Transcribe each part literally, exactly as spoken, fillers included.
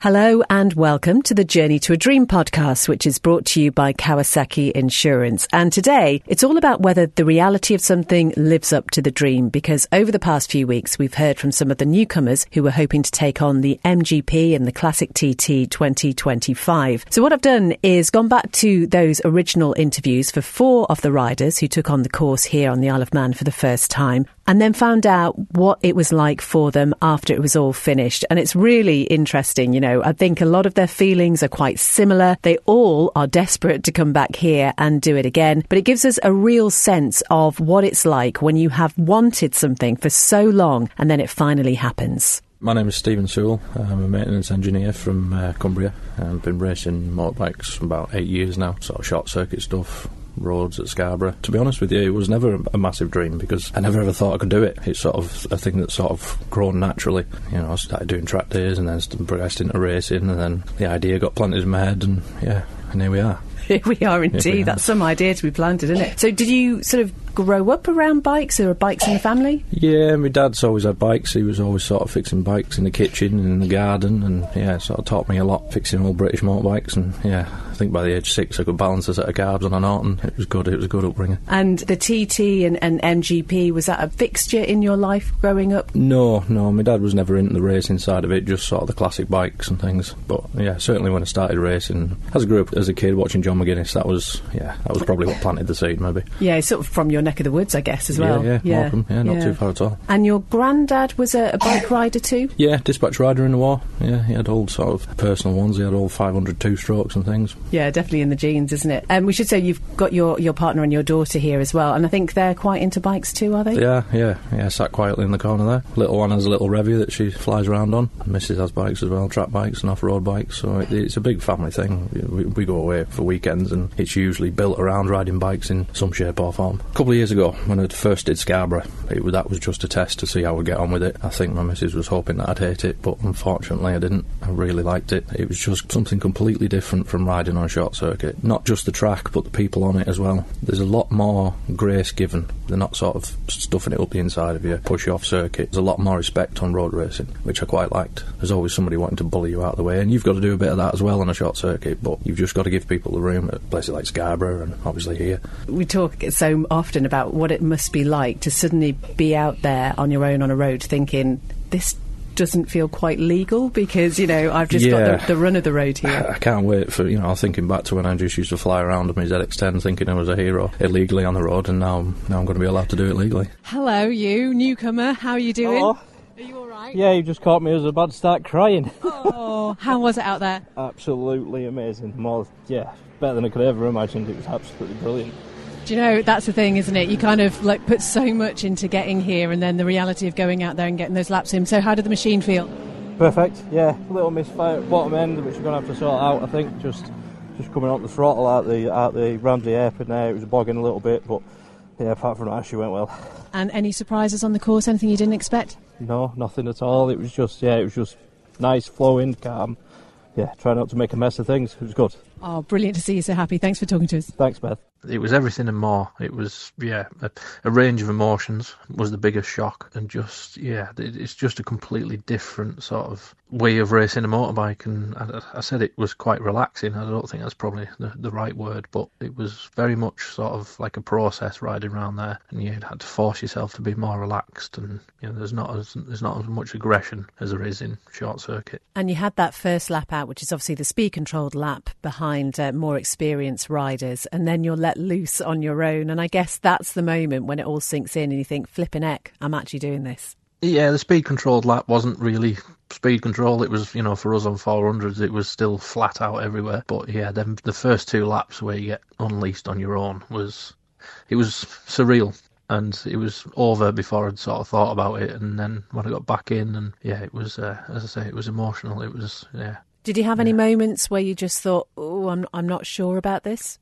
Hello and welcome to the Journey to a Dream podcast, which is brought to you by Kawasaki Insurance. And today, it's all about whether the reality of something lives up to the dream, because over the past few weeks, we've heard from some of the newcomers who were hoping to take on the M G P and the Classic T T twenty twenty-five. So what I've done is gone back to those original interviews for four of the riders who took on the course here on the Isle of Man for the first time, and then found out what it was like for them after it was all finished. And it's really interesting, you know. I think a lot of their feelings are quite similar. They all are desperate to come back here and do it again. But it gives us a real sense of what it's like when you have wanted something for so long and then it finally happens. My name is Stephen Sewell. I'm a maintenance engineer from uh, Cumbria. I've been racing motorbikes for about eight years now, sort of short circuit stuff, roads at Scarborough. To be honest with you, it was never a massive dream because I never ever thought I could do it. It's sort of a thing that's sort of grown naturally. You know, I started doing track days and then progressed into racing, and then the idea got planted in my head, and yeah, and here we are. Here we are indeed. We That's are. Some idea to be planted, isn't it? So did you sort of grow up around bikes, or bikes in the family? Yeah, my dad's always had bikes. He was always sort of fixing bikes in the kitchen and in the garden, and yeah, sort of taught me a lot fixing old British motorbikes. And yeah, I think by the age of six I could balance a set of carbs on an Norton. It was good. It was a good upbringing. And the T T and, and M G P, was that a fixture in your life growing up? No, no. My dad was never into the racing side of it, just sort of the classic bikes and things. But yeah, certainly when I started racing, as I grew up as a kid watching John McGuinness, that was yeah, that was probably what planted the seed, maybe. Yeah, sort of from your neck of the woods, I guess, as well. Yeah, yeah, Morecambe, yeah, not yeah. too far at all. And your granddad was a, a bike rider too? Yeah, dispatch rider in the war. Yeah, he had old sort of personal ones. He had all five hundred two-strokes and things. Yeah, definitely in the genes, isn't it? And um, we should say you've got your, your partner and your daughter here as well, and I think they're quite into bikes too, are they? Yeah, yeah, yeah, sat quietly in the corner there. Little one has a little Revy that she flies around on. Missus has bikes as well, track bikes and off-road bikes, so it, it's a big family thing. We, we go away for weekends and it's usually built around riding bikes in some shape or form. A couple of years ago, when I first did Scarborough, it, that was just a test to see how I'd get on with it. I think my missus was hoping that I'd hate it, but unfortunately I didn't. I really liked it. It was just something completely different from riding on a short circuit. Not just the track, but the people on it as well. There's a lot more grace given. They're not sort of stuffing it up the inside of you, push you off circuit. There's a lot more respect on road racing, which I quite liked. There's always somebody wanting to bully you out of the way, and you've got to do a bit of that as well on a short circuit, but you've just got to give people the room at places like Scarborough and obviously here. We talk so often about what it must be like to suddenly be out there on your own on a road thinking, this doesn't feel quite legal because, you know, I've just yeah. got the, the run of the road here. I can't wait for, you know, I'm thinking back to when I just used to fly around on my Z X ten thinking I was a hero illegally on the road, and now, now I'm going to be allowed to do it legally. Hello, you newcomer. How are you doing? Hello. Are you all right? Yeah, you just caught me as I was about to start crying. Oh, how was it out there? Absolutely amazing. More, yeah, better than I could ever imagine. It was absolutely brilliant. Do you know, that's the thing, isn't it? You kind of like put so much into getting here, and then the reality of going out there and getting those laps in. So how did the machine feel? Perfect, yeah. A little misfire at bottom end, which we're going to have to sort out, I think. Just just coming up the throttle out the out the Ramsey hairpin there, it was bogging a little bit, but yeah, apart from that, she went well. And any surprises on the course? Anything you didn't expect? No, nothing at all. It was just, yeah, it was just nice, flowing, calm. Yeah, try not to make a mess of things. It was good. Oh, brilliant to see you so happy. Thanks for talking to us. Thanks, Beth. It was everything and more. It was, yeah, a, a range of emotions was the biggest shock. And just, yeah, it, it's just a completely different sort of way of racing a motorbike. And I, I said it was quite relaxing. I don't think that's probably the, the right word, but it was very much sort of like a process riding around there. And you had to force yourself to be more relaxed. And, you know, there's not as, there's not as much aggression as there is in short circuit. And you had that first lap out, which is obviously the speed-controlled lap behind uh, more experienced riders. And then you're let loose on your own, and I guess that's the moment when it all sinks in and you think, flipping heck, I'm actually doing this. Yeah, the speed controlled lap wasn't really speed control. It was, you know, for us on four hundreds, it was still flat out everywhere. But yeah, then the first two laps where you get unleashed on your own was, it was surreal. And it was over before I'd sort of thought about it. And then when I got back in, and yeah, it was, uh, as I say, it was emotional. It was, yeah. Did you have yeah. any moments where you just thought, oh, I'm, I'm not sure about this?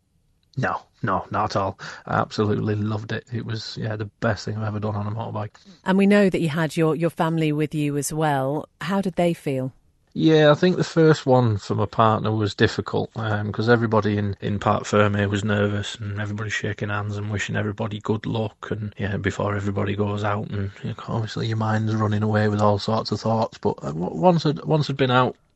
No, no, not at all. I absolutely loved it. It was, yeah, the best thing I've ever done on a motorbike. And we know that you had your, your family with you as well. How did they feel? Yeah, I think the first one for my partner was difficult because um, everybody in, in Parc Fermé was nervous and everybody's shaking hands and wishing everybody good luck, and yeah, before everybody goes out, and you know, obviously your mind's running away with all sorts of thoughts. But once I'd, once I'd been out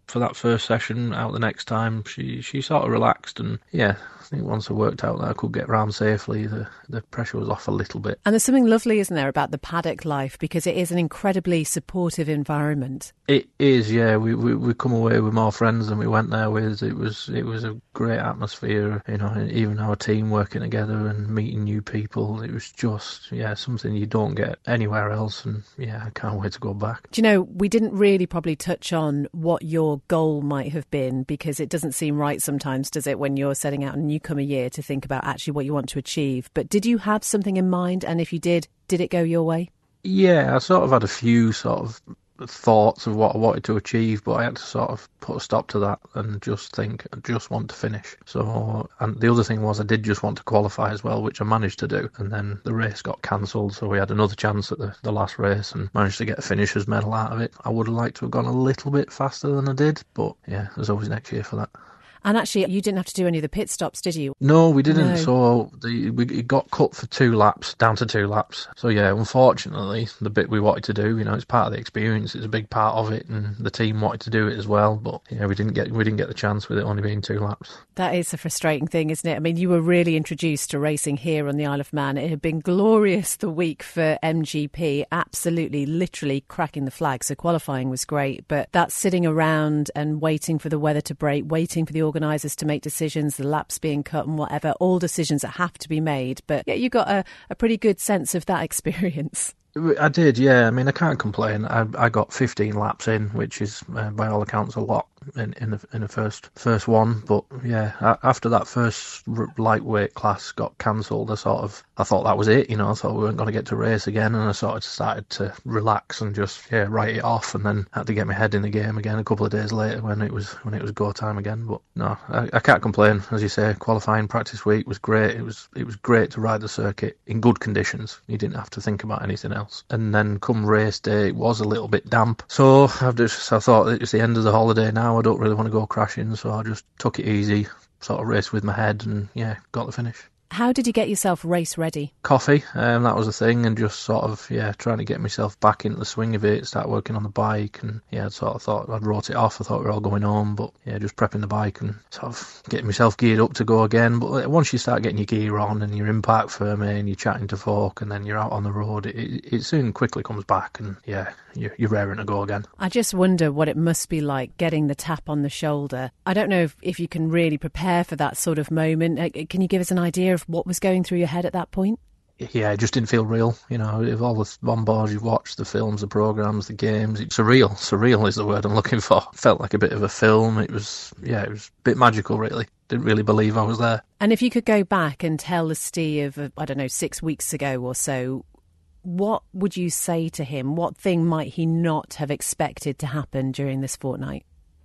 for that first session out the next time, she, she sort of relaxed, and yeah, I think once I worked out that I could get round safely, the, the pressure was off a little bit. And there's something lovely, isn't there, about the paddock life, because it is an incredibly supportive environment. It is, yeah. We we we come away with more friends than we went there with. It was it was a great atmosphere, you know, even our team working together and meeting new people. It was just, yeah, something you don't get anywhere else, and yeah, I can't wait to go back. Do you know, we didn't really probably touch on what your goal might have been, because it doesn't seem right sometimes, does it, when you're setting out a newcomer year to think about actually what you want to achieve. But did you have something in mind? And if you did, did it go your way? Yeah, I sort of had a few sort of thoughts of what I wanted to achieve, but I had to sort of put a stop to that and just think, I just want to finish. So, and the other thing was I did just want to qualify as well, which I managed to do. And then the race got cancelled, so we had another chance at the, the last race and managed to get a finisher's medal out of it. I would have liked to have gone a little bit faster than I did, but yeah, there's always next year for that. And actually, you didn't have to do any of the pit stops, did you? No, we didn't. No. So the, we it got cut for two laps, down to two laps. So yeah, unfortunately, the bit we wanted to do, you know, it's part of the experience. It's a big part of it, and the team wanted to do it as well. But yeah, we didn't get we didn't get the chance with it only being two laps. That is a frustrating thing, isn't it? I mean, you were really introduced to racing here on the Isle of Man. It had been glorious the week for M G P, absolutely, literally cracking the flag. So qualifying was great, but that sitting around and waiting for the weather to break, waiting for the organisers to make decisions, the laps being cut and whatever, all decisions that have to be made. But yeah, you got a, a pretty good sense of that experience. I did, yeah. I mean, I can't complain. I, I got fifteen laps in, which is, uh, by all accounts, a lot in in the, in the first first one. But yeah, after that first lightweight class got cancelled, I sort of I thought that was it. You know, I thought we weren't going to get to race again, and I sort of started to relax and just yeah write it off, and then had to get my head in the game again a couple of days later when it was when it was go time again. But no, I, I can't complain. As you say, qualifying practice week was great. It was it was great to ride the circuit in good conditions. You didn't have to think about anything else. And then come race day, it was a little bit damp. So I've just I thought it was the end of the holiday now. I don't really want to go crashing, so I just took it easy, sort of raced with my head, and yeah, got the finish. How did you get yourself race ready? Coffee, um, that was the thing, and just sort of, yeah, trying to get myself back into the swing of it, start working on the bike, and yeah, I sort of thought I'd wrote it off. I thought we were all going home, but yeah, just prepping the bike and sort of getting myself geared up to go again. But once you start getting your gear on and your impact firming and you're chatting to folk and then you're out on the road, it, it, it soon quickly comes back, and yeah, you're, you're raring to go again. I just wonder what it must be like getting the tap on the shoulder. I don't know if, if you can really prepare for that sort of moment. Can you give us an idea of what was going through your head at that point? Yeah, it just didn't feel real. You know, if all the bombards you've watched, the films, the programmes, the games, it's surreal. Surreal is the word I'm looking for. It felt like a bit of a film. It was, yeah, it was a bit magical, really. Didn't really believe I was there. And if you could go back and tell the Steve of, I don't know, six weeks ago or so, what would you say to him? What thing might he not have expected to happen during this fortnight?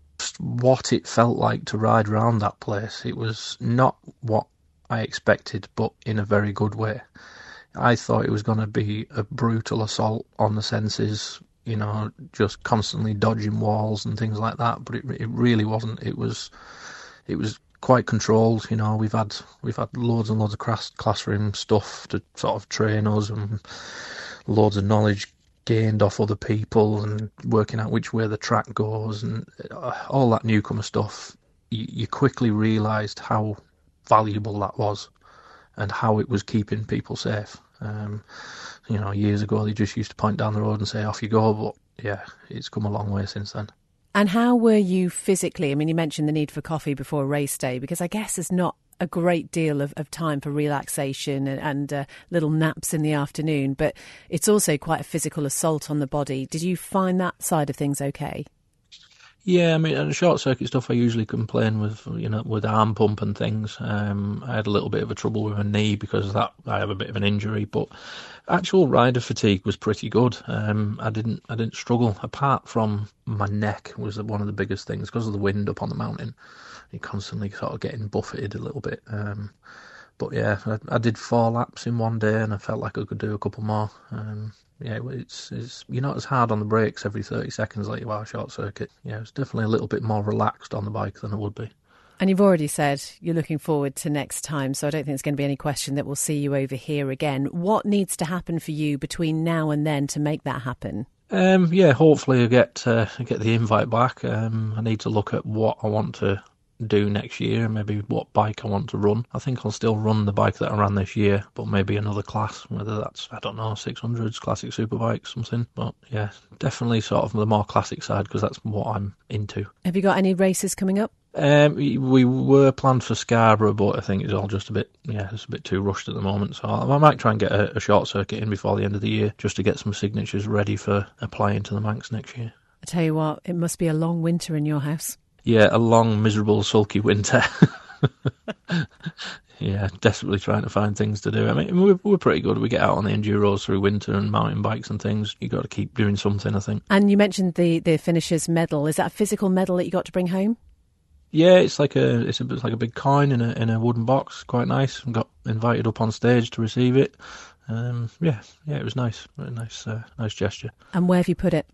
What it felt like to ride around that place. It was not what I expected, but in a very good way. I thought it was going to be a brutal assault on the senses, you know, just constantly dodging walls and things like that. But it it really wasn't. It was it was quite controlled. You know, we've had we've had loads and loads of class, classroom stuff to sort of train us, and loads of knowledge gained off other people, and working out which way the track goes, and all that newcomer stuff. You, you quickly realised how valuable that was, and how it was keeping people safe. Um, you know, years ago they just used to point down the road and say off you go, but yeah, it's come a long way since then. And how were you physically? I mean, you mentioned the need for coffee before race day, because I guess there's not a great deal of, of time for relaxation and, and uh, little naps in the afternoon, but it's also quite a physical assault on the body. Did you find that side of things okay? Yeah, I mean, and short circuit stuff I usually complain with, you know, with arm pump and things. Um, I had a little bit of a trouble with my knee because of that. I have a bit of an injury, but actual rider fatigue was pretty good. Um, I didn't, I didn't struggle, apart from my neck was one of the biggest things because of the wind up on the mountain. You're constantly sort of getting buffeted a little bit. Um, but yeah, I, I did four laps in one day, and I felt like I could do a couple more. Um, Yeah, it's, it's you're not as hard on the brakes every thirty seconds like you are short circuit. Yeah, it's definitely a little bit more relaxed on the bike than it would be. And you've already said you're looking forward to next time, so I don't think there's going to be any question that we'll see you over here again. What needs to happen for you between now and then to make that happen? Um, yeah, hopefully I get uh, get the invite back. Um, I need to look at what I want to do next year, maybe what bike I want to run. I think I'll still run the bike that I ran this year, but maybe another class, whether that's, I don't know, six hundreds, classic superbike, something. But yeah, definitely sort of the more classic side, because that's what I'm into. Have you got any races coming up? Um, we were planned for Scarborough, but I think it's all just a bit, yeah, it's a bit too rushed at the moment. So I might try and get a, a short circuit in before the end of the year, just to get some signatures ready for applying to the Manx next year. I tell you what, it must be a long winter in your house. Yeah, a long, miserable, sulky winter. Yeah, desperately trying to find things to do. I mean, we're, we're pretty good. We get out on the enduros through winter and mountain bikes and things. You've got to keep doing something, I think. And you mentioned the, the finisher's medal. Is that a physical medal that you got to bring home? Yeah, it's like a it's, a, it's like a big coin in a in a wooden box. Quite nice. I got invited up on stage to receive it. Um, yeah, yeah, it was nice. Very nice, uh, nice gesture. And where have you put it?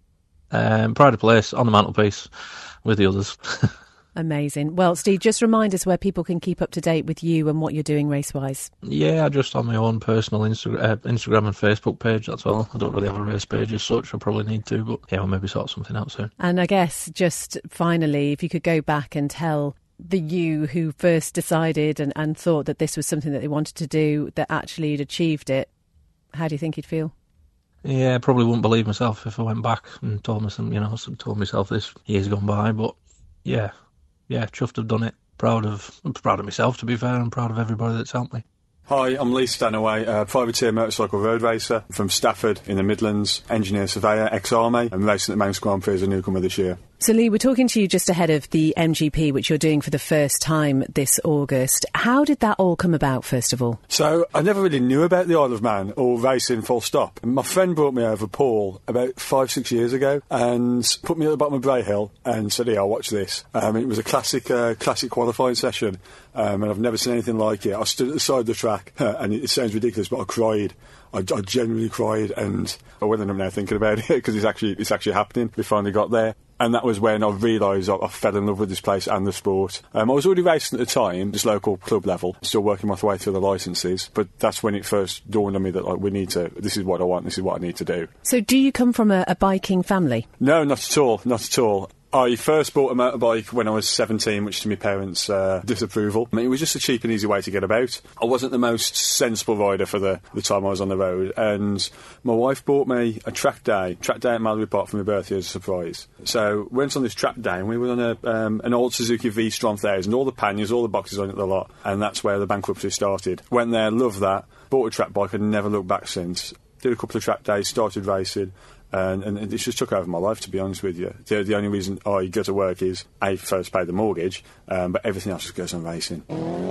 Um, pride of place on the mantelpiece with the others. Amazing. Well, Steve, just remind us where people can keep up to date with you and what you're doing race-wise. Yeah, just on my own personal Insta- uh, Instagram and Facebook page, that's all. I don't really have a race page as such. I probably need to, but yeah, we'll maybe sort something out soon. And I guess just finally, if you could go back and tell the you who first decided and, and thought that this was something that they wanted to do, that actually you'd achieved it, how do you think you'd feel? Yeah, I probably wouldn't believe myself if I went back and told myself, you know, told myself this years gone by, but yeah. Yeah, chuffed to have done it. Proud of, I'm proud of myself, to be fair, and proud of everybody that's helped me. Hi, I'm Lee Stanaway, a privateer motorcycle road racer from Stafford in the Midlands, engineer surveyor, ex-army, and racing at the Manx Grand Prix as a newcomer this year. So Lee, we're talking to you just ahead of the M G P, which you're doing for the first time this August. How did that all come about, first of all? So I never really knew about the Isle of Man or racing full stop. My friend brought me over, Paul, about five, six years ago and put me at the bottom of Bray Hill and said, yeah, I'll watch this. Um, it was a classic uh, classic qualifying session um, and I've never seen anything like it. I stood at the side of the track and it sounds ridiculous, but I cried. I, I genuinely cried, and I went I'm now thinking about it because it's actually it's actually happening. We finally got there, and that was when I realised I, I fell in love with this place and the sport. Um, I was already racing at the time, just local club level, still working my way through the licences. But that's when it first dawned on me that like we need to. This is what I want. This is what I need to do. So, do you come from a, a biking family? No, not at all. Not at all. I first bought a motorbike when I was seventeen, which to my parents' uh, disapproval. I mean, it was just a cheap and easy way to get about. I wasn't the most sensible rider for the, the time I was on the road, and my wife bought me a track day, track day at Mallory Park for my birthday as a surprise. So we went on this track day, and we were on a, um, an old Suzuki V-Strom one thousand, all the panniers, all the boxes on it a lot, and that's where the bankruptcy started. Went there, loved that, bought a track bike, and never looked back since. Did a couple of track days, started racing. And, and it just took over my life, to be honest with you. The, the only reason I go to work is, A, first pay the mortgage, um, but everything else just goes on racing.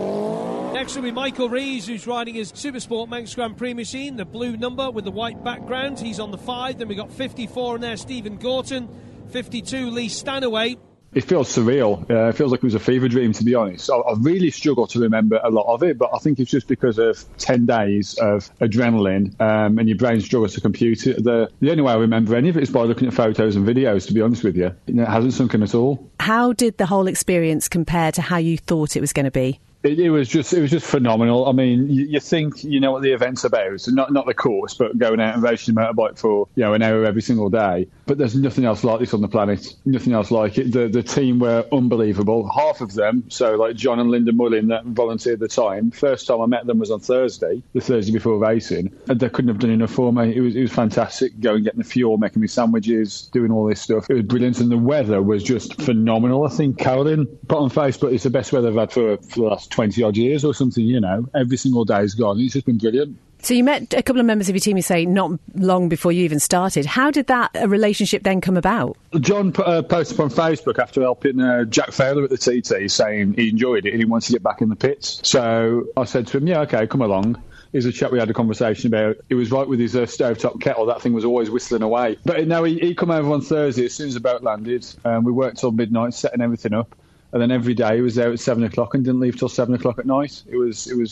Next will be Michael Rees, who's riding his Supersport Manx Grand Prix machine, the blue number with the white background. He's on the five. Then we've got fifty-four in there, Stephen Gorton. fifty-two, Lee Stanaway. It feels surreal. Uh, it feels like it was a fever dream, to be honest. I, I really struggle to remember a lot of it, but I think it's just because of ten days of adrenaline um, and your brain struggles to compute it. The, the only way I remember any of it is by looking at photos and videos, to be honest with you. It hasn't sunk in at all. How did the whole experience compare to how you thought it was going to be? It, it was just it was just phenomenal. I mean, you, you think you know what the event's about, so not not the course, but going out and racing a motorbike for you know an hour every single day. But there's nothing else like this on the planet. Nothing else like it. The the team were unbelievable. Half of them, so like John and Linda Mullin that volunteered at the time. First time I met them was on Thursday, the Thursday before racing, and they couldn't have done enough for me. It was it was fantastic. Going getting the fuel, making me sandwiches, doing all this stuff. It was brilliant, and the weather was just phenomenal. I think Carolyn put on Facebook, it's the best weather I've had for for the last twenty odd years or something, you know. Every single day is gone. It's just been brilliant. So you met a couple of members of your team, you say, not long before you even started. How did that uh, relationship then come about? John put, uh, posted on Facebook after helping uh, Jack Fowler at the T T saying he enjoyed it and he wanted to get back in the pits. So I said to him, yeah, OK, come along. Here's a chat we had a conversation about. He was right with his uh, stovetop kettle. That thing was always whistling away. But no, he, he come over on Thursday as soon as the boat landed. Um, we worked till midnight, setting everything up. And then every day he was there at seven o'clock and didn't leave till seven o'clock at night. It was it was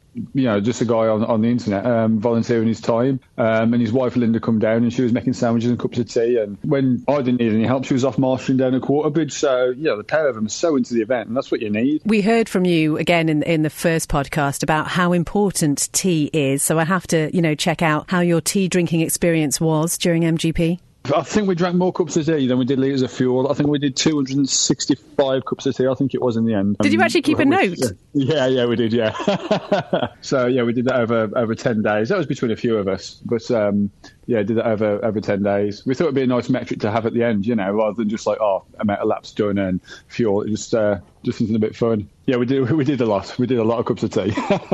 you know, just a guy on, on the internet um, volunteering his time, um, and his wife Linda come down and she was making sandwiches and cups of tea, and when I didn't need any help, she was off marshalling down a quarter bridge. So, you know, the pair of them are so into the event, and that's what you need. We heard from you again in, in the first podcast about how important tea is, so I have to, you know, check out how your tea drinking experience was during M G P. I think we drank more cups of tea than we did litres of fuel. I think we did two hundred sixty-five cups of tea, I think it was in the end. Did you actually keep um, a note? Yeah, yeah, we did, yeah. So, yeah, we did that over over ten days. That was between a few of us. But, um, yeah, did that over, over ten days. We thought it would be a nice metric to have at the end, you know, rather than just like, oh, amount of laps done and fuel. It just, uh, just something a bit fun. Yeah, we did, we did a lot. We did a lot of cups of tea.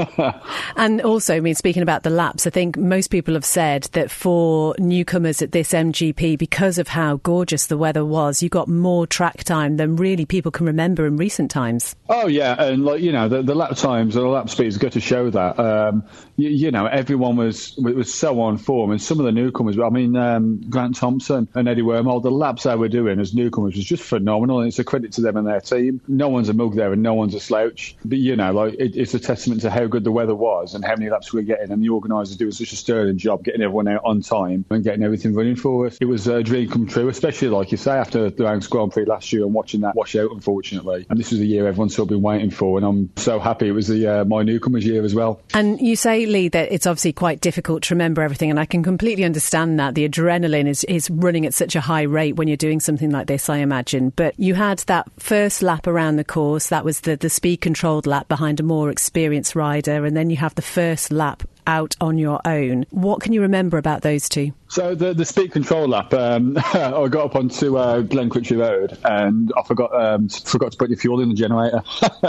And also, I mean, speaking about the laps, I think most people have said that for newcomers at this M G P, because of how gorgeous the weather was, you got more track time than really people can remember in recent times. Oh, yeah, and, like, you know, the, the lap times and the lap speeds go to show that. Um, you, you know, everyone was was so on form, and some of the newcomers, I mean, um, Grant Thompson and Eddie Wormald, the laps they were doing as newcomers was just phenomenal, and it's a credit to them and their team. No one's a mug there and no one's a slouch, but, you know, like it, it's a testament to how good the weather was and how many laps we were getting, and the organisers doing such a sterling job getting everyone out on time and getting everything running for us. It was a dream come true, especially, like you say, after the Manx Grand Prix last year and watching that wash out, unfortunately. And this was the year everyone's sort of been waiting for, and I'm so happy it was the uh, my newcomers year as well. And you say, Lee, that it's obviously quite difficult to remember everything, and I can completely understand that. The adrenaline is, is running at such a high rate when you're doing something like this, I imagine. But you had that first lap around the course, that was the, the speed-controlled lap behind a more experienced rider, and then you have the first lap out on your own. What can you remember about those two? So the the speed control lap, um, I got up onto uh, Glen Crutchley Road and I forgot um, forgot to put the fuel in the generator.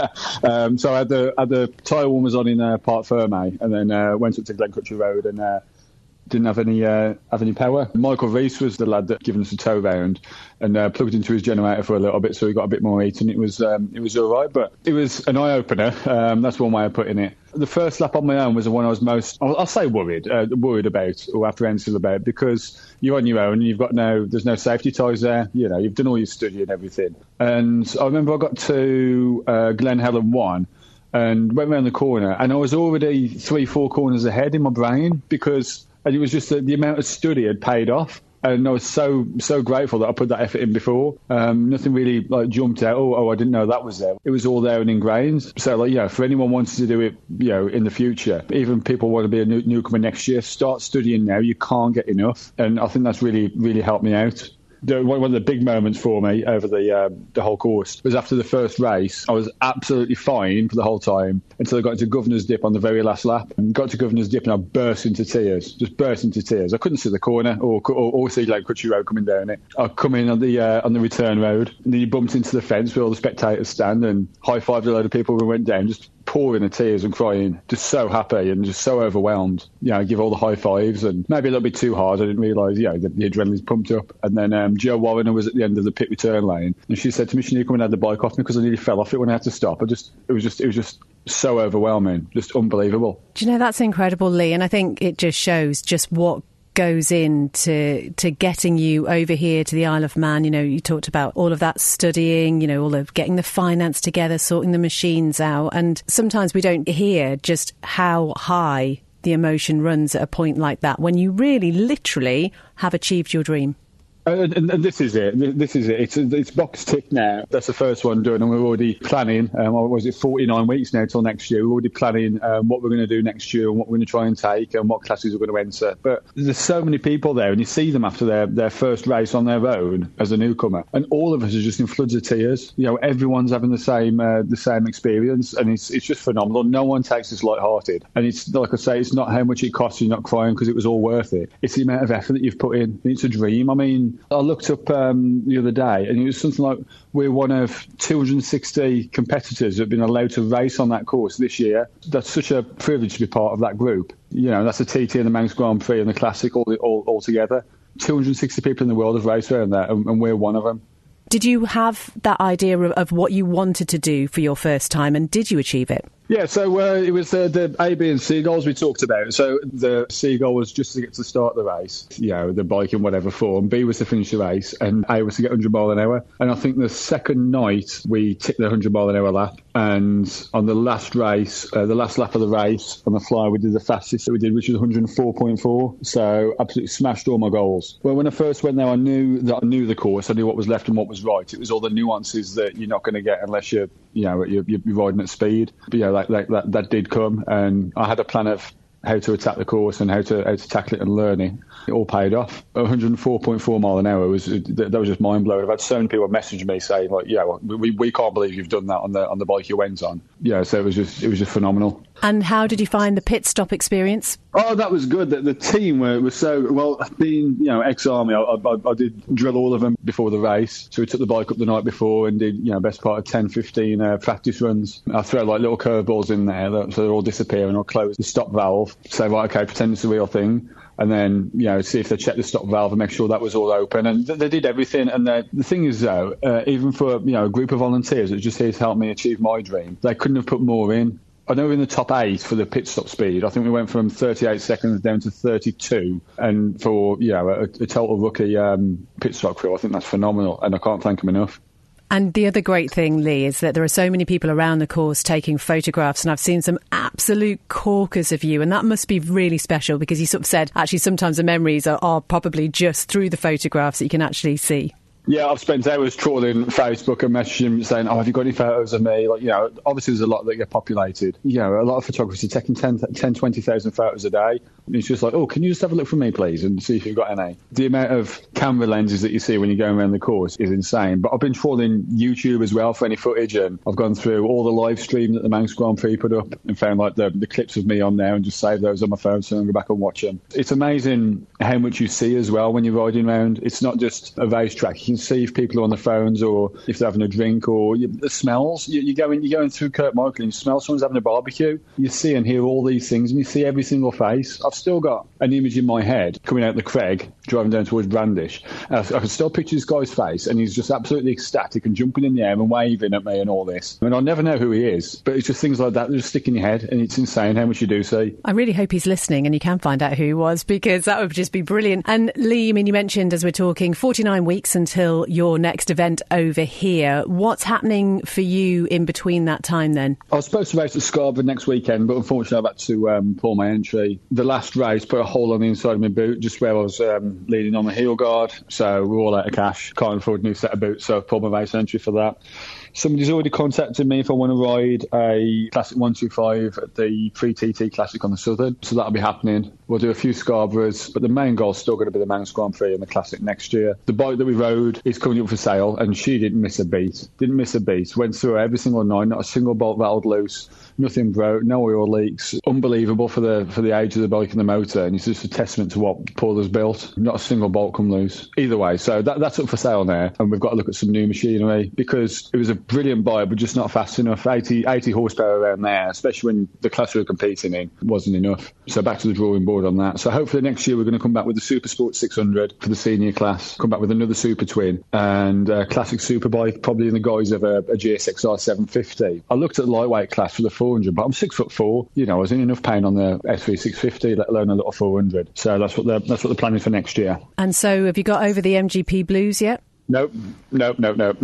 um, so I had the had the tyre warmers on in uh, Parc Fermé, and then uh, went up to Glen Crutchley Road and uh, didn't have any uh, have any power. Michael Rees was the lad that given us a tow round and uh, plugged into his generator for a little bit, so he got a bit more heat, and it was um, it was all right. But it was an eye opener. Um, that's one way of putting it. The first lap on my own was the one I was most, I'll, I'll say worried, uh, worried about or apprehensive about, because you're on your own and you've got no, there's no safety ties there. You know, you've done all your study and everything. And I remember I got to uh, Glen Helen one and went round the corner, and I was already three, four corners ahead in my brain, because and it was just that the amount of study had paid off. And I was so so grateful that I put that effort in before. Um, nothing really like jumped out. Oh, oh, I didn't know that was there. It was all there and ingrained. So, like, yeah, for anyone wanting to do it, you know, in the future, even people want to be a new, newcomer next year, start studying now. You can't get enough, and I think that's really really helped me out. The, one of the big moments for me over the uh, the whole course was after the first race. I was absolutely fine for the whole time until I got into Governor's Dip on the very last lap. And got to Governor's Dip and I burst into tears, just burst into tears. I couldn't see the corner or or, or see like Crutchley Road coming down it. I come in on the uh, on the return road, and then you bumped into the fence where all the spectators stand and high-fived a load of people who went down, just pouring the tears and crying, just so happy and just so overwhelmed. You know, give all the high fives, and maybe a little bit too hard. I didn't realise, you know, the, the adrenaline's pumped up. And then um, Jo Warriner was at the end of the pit return lane, and she said to me, "Can you come and have the bike off me?" Because I nearly fell off it when I had to stop. I just, it was just, it was just so overwhelming, just unbelievable. Do you know, that's incredible, Lee? And I think it just shows just what goes into to getting you over here to the Isle of Man. You know, you talked about all of that studying, you know, all of getting the finance together, sorting the machines out. And sometimes we don't hear just how high the emotion runs at a point like that when you really literally have achieved your dream. Uh, and, and this is it. This is it. It's it's box tick now. That's the first one done, and we're already planning. Um, what was it, forty-nine weeks now till next year? We're already planning um, what we're going to do next year and what we're going to try and take and what classes we're going to enter. But there's so many people there, and you see them after their, their first race on their own as a newcomer, and all of us are just in floods of tears. You know, everyone's having the same uh, the same experience, and it's it's just phenomenal. No one takes this lighthearted, and it's like I say, it's not how much it costs you not crying because it was all worth it. It's the amount of effort that you've put in. It's a dream. I mean, I looked up um, the other day, and it was something like we're one of two hundred sixty competitors that have been allowed to race on that course this year. That's such a privilege to be part of that group. You know, that's the T T and the Manx Grand Prix and the Classic all, all, all together. two hundred sixty people in the world have raced around that, and, and we're one of them. Did you have that idea of, of what you wanted to do for your first time, and did you achieve it? Yeah, so uh, it was uh, the A, B and C goals we talked about. So the C goal was just to get to the start of the race, you know, the bike in whatever form. B was to finish the race, and A was to get one hundred mile an hour. And I think the second night we ticked the one hundred mile an hour lap. And on the last race, uh, the last lap of the race on the fly, we did the fastest that we did, which was one hundred four point four. So absolutely smashed all my goals. Well, when I first went there, I knew that I knew the course. I knew what was left and what was right. It was all the nuances that you're not going to get unless you're, you know, you're, you're riding at speed. But yeah, like, like that, that did come, and I had a plan of how to attack the course and how to how to tackle it and learn it. It all paid off. one hundred four point four mile an hour was that was just mind blowing. I've had so many people message me saying like, yeah, well, we we can't believe you've done that on the on the bike you went on. Yeah, so it was just it was just phenomenal. And how did you find the pit stop experience? Oh, that was good. The, the team were, was so well. Being you know ex-army, I, I, I did drill all of them before the race. So we took the bike up the night before and did you know best part of ten, fifteen uh, practice runs. I throw like little curveballs in there, so they're all disappearing. I'll close the stop valve. Say right, okay, pretend it's a real thing. And then, you know, see if they checked the stop valve and make sure that was all open. And th- they did everything. And the thing is, though, uh, even for, you know, a group of volunteers that just here to help me achieve my dream, they couldn't have put more in. I know we're in the top eight for the pit stop speed. I think we went from thirty-eight seconds down to thirty-two. And for, you know, a, a total rookie um, pit stop crew, I think that's phenomenal. And I can't thank them enough. And the other great thing, Lee, is that there are so many people around the course taking photographs, and I've seen some absolute corkers of you, and that must be really special because you sort of said actually sometimes the memories are, are probably just through the photographs that you can actually see. Yeah, I've spent hours trawling Facebook and messaging saying, oh, have you got any photos of me? Like, you know, obviously there's a lot that get populated. You know, a lot of photographers are taking ten, twenty thousand photos a day. And it's just like, oh, can you just have a look for me, please, and see if you've got any? The amount of camera lenses that you see when you're going around the course is insane. But I've been trawling YouTube as well for any footage, and I've gone through all the live stream that the Manx Grand Prix put up and found like the, the clips of me on there and just saved those on my phone so I can go back and watch them. It's amazing how much you see as well when you're riding around. It's not just a racetrack. You can see if people are on the phones or if they're having a drink, or you, the smells. You, you're going you're going through Kirkmichael and you smell someone's having a barbecue. You see and hear all these things and you see every single face. I've still got an image in my head coming out the Craig, driving down towards Brandish. I, I can still picture this guy's face, and he's just absolutely ecstatic and jumping in the air and waving at me and all this. I mean, I'll never know who he is, but it's just things like that that just stick in your head, and it's insane how much you do see. I really hope he's listening and you can find out who he was, because that would just be brilliant. And Lee, I mean, you mentioned as we're talking forty-nine weeks until your next event over here. What's happening for you in between that time then? I was supposed to race at Scarborough next weekend, but unfortunately I've had to um, pull my entry. The last race put a hole on the inside of my boot, just where I was um, leaning on the heel guard, so we're all out of cash. Can't afford a new set of boots, so I've pulled my race entry for that. Somebody's already contacted me if I want to ride a Classic one twenty-five at the pre-T T Classic on the Southern, so that'll be happening. We'll do a few Scarboroughs, but the main goal is still going to be the Manx Grand Prix and the Classic next year. The bike that we rode is coming up for sale, and she didn't miss a beat. Didn't miss a beat. Went through every single night, not a single bolt rattled loose. Nothing broke, no oil leaks. Unbelievable for the for the age of the bike and the motor, and it's just a testament to what Paul has built. Not a single bolt come loose. Either way, so that, that's up for sale now, and we've got to look at some new machinery, because it was a brilliant bike, but just not fast enough. eighty, eighty horsepower around there, especially when the class we were competing in, wasn't enough. So back to the drawing board on that. So hopefully next year we're going to come back with the Super Sport six hundred for the senior class, come back with another Super Twin, and a Classic Superbike, probably in the guise of a, a G S X R seven fifty. I looked at the lightweight class for the four hundred, but I'm six foot four. You know, I was in enough pain on the S V six fifty, let alone a little four hundred. So that's what the that's what the plan is for next year. And so, have you got over the M G P blues yet? Nope, nope, nope, nope.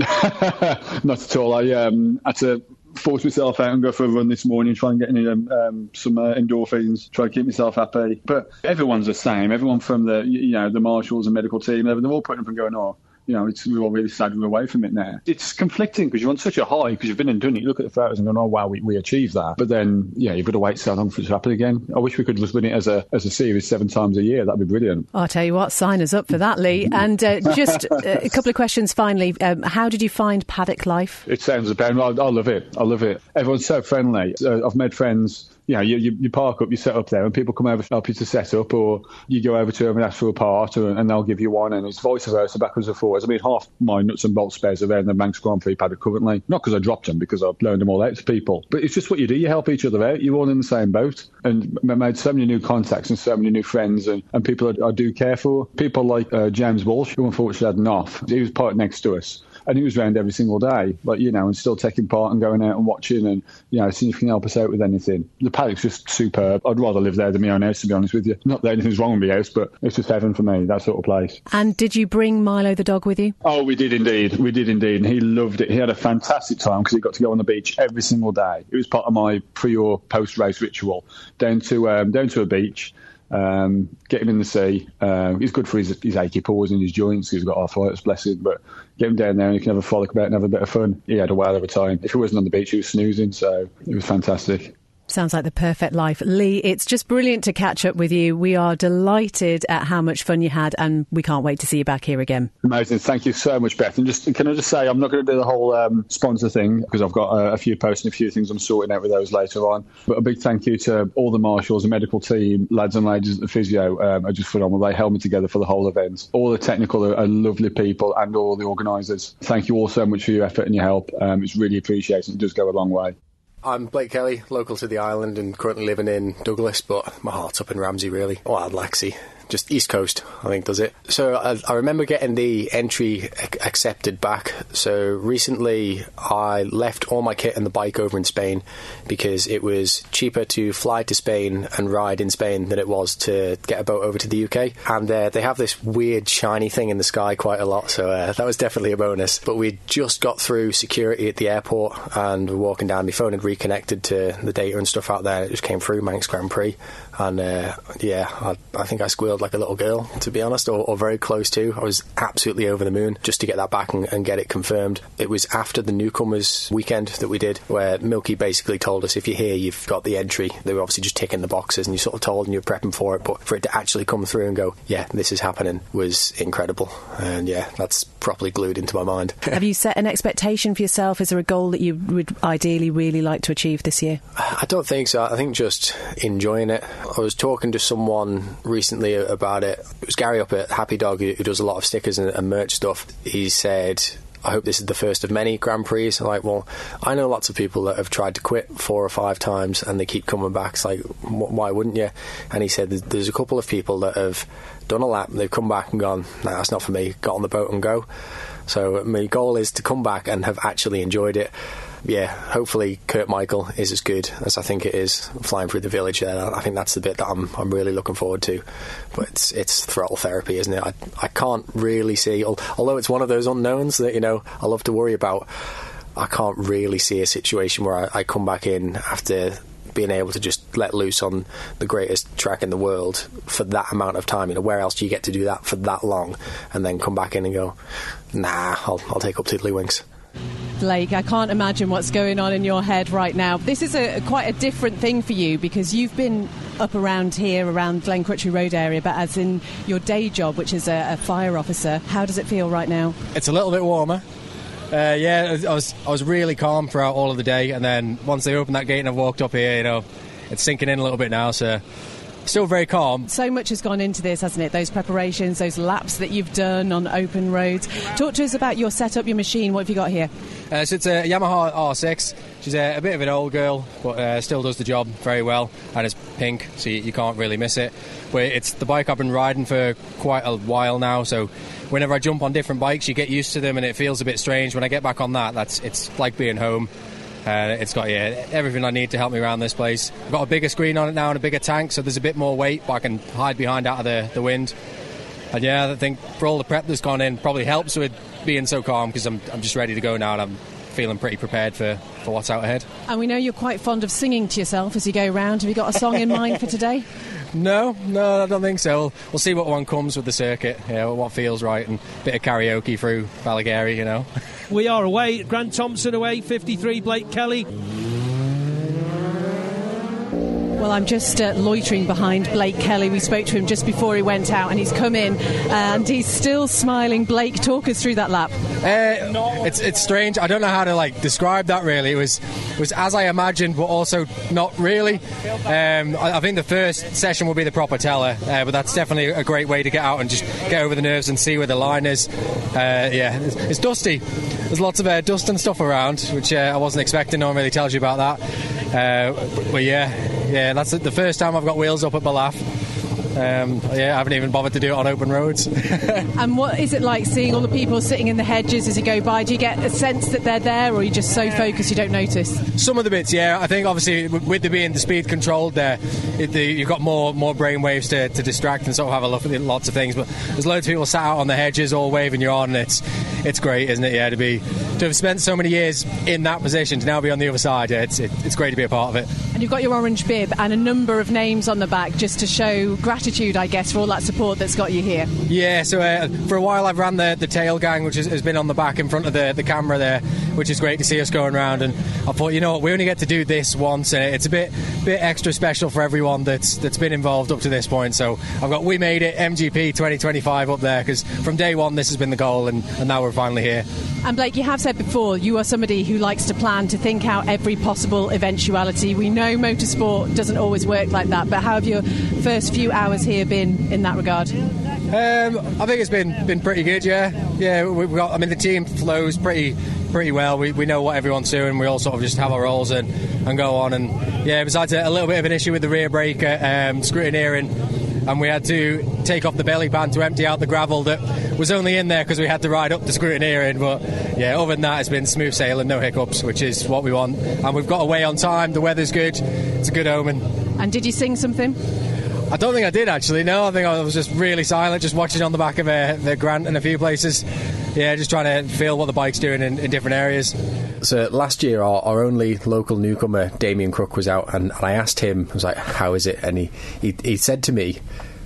Not at all. I um, had to force myself out and go for a run this morning, try and get in, um, um, some uh, endorphins, try to keep myself happy. But everyone's the same. Everyone from the you know the marshals and medical team, they're all putting up and going, oh, you know, it's, we're all really sad we're away from it now. It's conflicting because you're on such a high because you've been and done it. You look at the photos and go, oh, wow, we, we achieved that. But then, yeah, you've got to wait so long for it to happen again. I wish we could just win it as a as a series seven times a year. That'd be brilliant. I'll tell you what, sign us up for that, Lee. And uh, just uh, a couple of questions finally. Um, how did you find paddock life? It sounds a pain. I, I love it. I love it. Everyone's so friendly. Uh, I've made friends. You know, you, you, you park up, you set up there, and people come over to help you to set up, or you go over to them and ask for a part, or, and they'll give you one, and it's vice versa, backwards and forwards. I mean, half my nuts and bolts spares are there in the Manx Grand Prix paddock currently. Not because I dropped them, because I've loaned them all out to people. But it's just what you do. You help each other out. You're all in the same boat. And I made so many new contacts and so many new friends, and, and people I, I do care for. People like uh, James Walsh, who unfortunately had an off. He was parked next to us. and he was around every single day, but you know, and still taking part and going out and watching, and you know, seeing if he can help us out with anything. The paddock's just superb. I'd rather live there than my own house, to be honest with you. Not that anything's wrong with my house, but it's just heaven for me, that sort of place. And did you bring Milo the dog with you? Oh, we did indeed. We did indeed, and he loved it. He had a fantastic time because he got to go on the beach every single day. It was part of my pre or post race ritual. Down to um, down to a beach. Um, get him in the sea. Uh, he's good for his, his achy paws and his joints. He's got arthritis, bless him. But get him down there and you can have a frolic about and have a bit of fun. He had a whale of a time. If he wasn't on the beach, he was snoozing. So it was fantastic. Sounds like the perfect life. Lee, it's just brilliant to catch up with you. We are delighted at how much fun you had, and we can't wait to see you back here again. Amazing. Thank you so much, Beth. And just can I just say, I'm not going to do the whole um, sponsor thing because I've got a, a few posts and a few things I'm sorting out with those later on. But a big thank you to all the marshals, the medical team, lads and ladies at the physio. Um, are just phenomenal. They held me together for the whole event. All the technical are, are lovely people, and all the organisers. Thank you all so much for your effort and your help. Um, it's really appreciated. It does go a long way. I'm Blake Kelly, local to the island and currently living in Douglas, but my heart's up in Ramsey, really. Or Adlaxey. Just East Coast, I think, does it. So I, I remember getting the entry ac- accepted back. So recently I left all my kit and the bike over in Spain because it was cheaper to fly to Spain and ride in Spain than it was to get a boat over to the U K. And uh, they have this weird shiny thing in the sky quite a lot, so uh, that was definitely a bonus. But we just got through security at the airport and we're walking down. My phone had reconnected to the data and stuff out there. It just came through, Manx Grand Prix. And uh, yeah, I, I think I squealed like a little girl, to be honest, or, or very close to. I was absolutely over the moon just to get that back and, and get it confirmed. It was after the newcomers weekend that we did, where Milky basically told us, if you're here, you've got the entry. They were obviously just ticking the boxes and you sort of told and you're prepping for it, but for it to actually come through and go, yeah, this is happening, was incredible. And yeah, that's properly glued into my mind. Have you set an expectation for yourself? Is there a goal that you would ideally really like to achieve this year? I don't think so. I think just enjoying it. I was talking to someone recently about it. It was Gary up at Happy Dog, who does a lot of stickers and, and merch stuff. He said, I hope this is the first of many Grand Prix. I'm like, well, I know lots of people that have tried to quit four or five times and they keep coming back. It's like, why wouldn't you? And he said there's a couple of people that have done a lap and they've come back and gone, nah, that's not for me, got on the boat and go. So my goal is to come back and have actually enjoyed it. Yeah, hopefully Kurt Michael is as good as I think it is flying through the village there. I think that's the bit that I'm I'm really looking forward to. But it's it's throttle therapy, isn't it? I I can't really see, although it's one of those unknowns that, you know, I love to worry about. I can't really see a situation where I, I come back in after being able to just let loose on the greatest track in the world for that amount of time. You know, where else do you get to do that for that long and then come back in and go, nah, I'll I'll take up Tiddlywinks. Blake, I can't imagine what's going on in your head right now. This is a quite a different thing for you because you've been up around here, around Glen Crutchley Road area, but as in your day job, which is a, a fire officer, how does it feel right now? It's a little bit warmer. Uh, yeah, I was I was really calm throughout all of the day, and then once they opened that gate and I've walked up here, you know, it's sinking in a little bit now, so still very calm. So much has gone into this, hasn't it? Those preparations, those laps that you've done on open roads. Talk to us about your setup, your machine. What have you got here? Uh, so it's a Yamaha R six. She's a, a bit of an old girl, but uh, still does the job very well. And it's pink, so you, you can't really miss it. But it's the bike I've been riding for quite a while now, so whenever I jump on different bikes, you get used to them, and it feels a bit strange. When I get back on that, that's it's like being home. Uh, it's got yeah everything I need to help me around this place. I've got a bigger screen on it now and a bigger tank, so there's a bit more weight, but I can hide behind out of the, the wind. And yeah, I think for all the prep that's gone in, probably helps with being so calm because I'm I'm just ready to go now and I'm feeling pretty prepared for, for what's out ahead. And we know you're quite fond of singing to yourself as you go round. Have you got a song in mind for today? No, no, I don't think so. We'll, we'll see what one comes with the circuit, yeah, what feels right, and a bit of karaoke through Ballygarry, you know. We are away. Grant Thompson away, fifty-three, Blake Kelly. Well, I'm just uh, loitering behind Blake Kelly. We spoke to him just before he went out, and he's come in, and he's still smiling. Blake, talk us through that lap. Uh, no. It's it's strange. I don't know how to like describe that. Really, it was it was as I imagined, but also not really. Um, I, I think the first session will be the proper teller, uh, but that's definitely a great way to get out and just get over the nerves and see where the line is. Uh, yeah, it's, it's dusty. There's lots of uh, dust and stuff around, which uh, I wasn't expecting. No one really tells you about that. Uh, but, but yeah, yeah, that's the first time I've got wheels up at Ballaugh. Um, yeah, I haven't even bothered to do it on open roads. And what is it like seeing all the people sitting in the hedges as you go by? Do you get a sense that they're there, or are you just so focused you don't notice? Some of the bits, yeah. I think obviously with there being the speed controlled there, it, the, you've got more more brain waves to, to distract and sort of have a look at lots of things. But there's loads of people sat out on the hedges all waving you on, and it's it's great, isn't it? Yeah, to be to have spent so many years in that position to now be on the other side. Yeah, it's it, it's great to be a part of it. And you've got your orange bib and a number of names on the back just to show gratitude, I guess, for all that support that's got you here. Yeah, so uh, for a while I've ran the, the tail gang, which has, has been on the back in front of the, the camera there, which is great to see us going around. And I thought, you know what, we only get to do this once, and it's a bit bit extra special for everyone that's that's been involved up to this point. So I've got We Made It M G P twenty twenty-five up there, because from day one this has been the goal, and, and now we're finally here. And Blake, you have said before, you are somebody who likes to plan, to think out every possible eventuality. We know motorsport doesn't always work like that, but how have your first few hours here been in that regard? Um, I think it's been been pretty good, yeah. Yeah, we've got. I mean, the team flows pretty pretty well. We we know what everyone's doing. We all sort of just have our roles and, and go on. And yeah, besides a, a little bit of an issue with the rear brake um, scrutineering, and we had to take off the belly pan to empty out the gravel that was only in there because we had to ride up the scrutineering. But yeah, other than that, it's been smooth sailing, no hiccups, which is what we want. And we've got away on time. The weather's good. It's a good omen. And did you sing something? I don't think I did, actually. No, I think I was just really silent, just watching on the back of uh, the Grant in a few places. Yeah, just trying to feel what the bike's doing in, in different areas. So last year, our, our only local newcomer, Damien Crook, was out, and, and I asked him, I was like, how is it? And he, he, he said to me,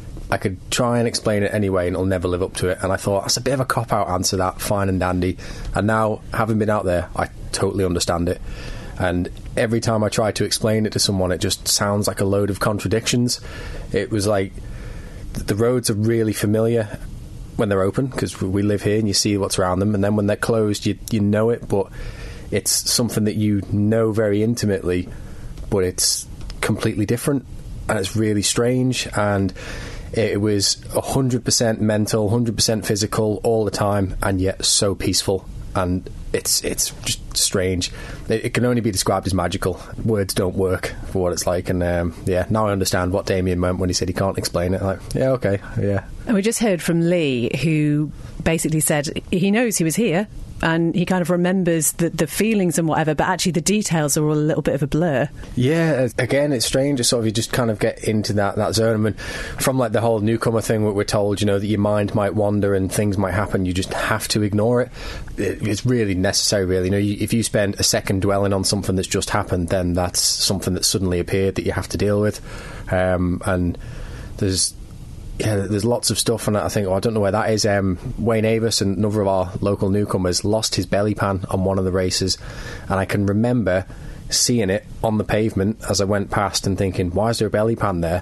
I could try and explain it anyway and it'll never live up to it. And I thought, that's a bit of a cop-out answer, that, fine and dandy. And now, having been out there, I totally understand it. And every time I try to explain it to someone, it just sounds like a load of contradictions. It was like, the roads are really familiar when they're open, because we live here and you see what's around them, and then when they're closed, you you know it, but it's something that you know very intimately, but it's completely different, and it's really strange. And it was one hundred percent mental, one hundred percent physical all the time, and yet so peaceful. And it's it's just strange. It, it can only be described as magical. Words don't work for what it's like. And um, yeah, now I understand what Damien meant when he said he can't explain it. Like, yeah, okay, yeah. And we just heard from Lee, who basically said he knows he was here and he kind of remembers the, the feelings and whatever, but actually the details are all a little bit of a blur. Yeah, again, it's strange. It's sort of, you just kind of get into that, that zone. I mean, from like the whole newcomer thing, where we're told, you know, that your mind might wander and things might happen, you just have to ignore it. it it's really necessary, really. You know, you, if you spend a second dwelling on something that's just happened, then that's something that suddenly appeared that you have to deal with. Um, and there's Yeah, there's lots of stuff, and I think, oh, I don't know where that is. Um, Wayne Avis, and another of our local newcomers, lost his belly pan on one of the races, and I can remember seeing it on the pavement as I went past and thinking, why is there a belly pan there?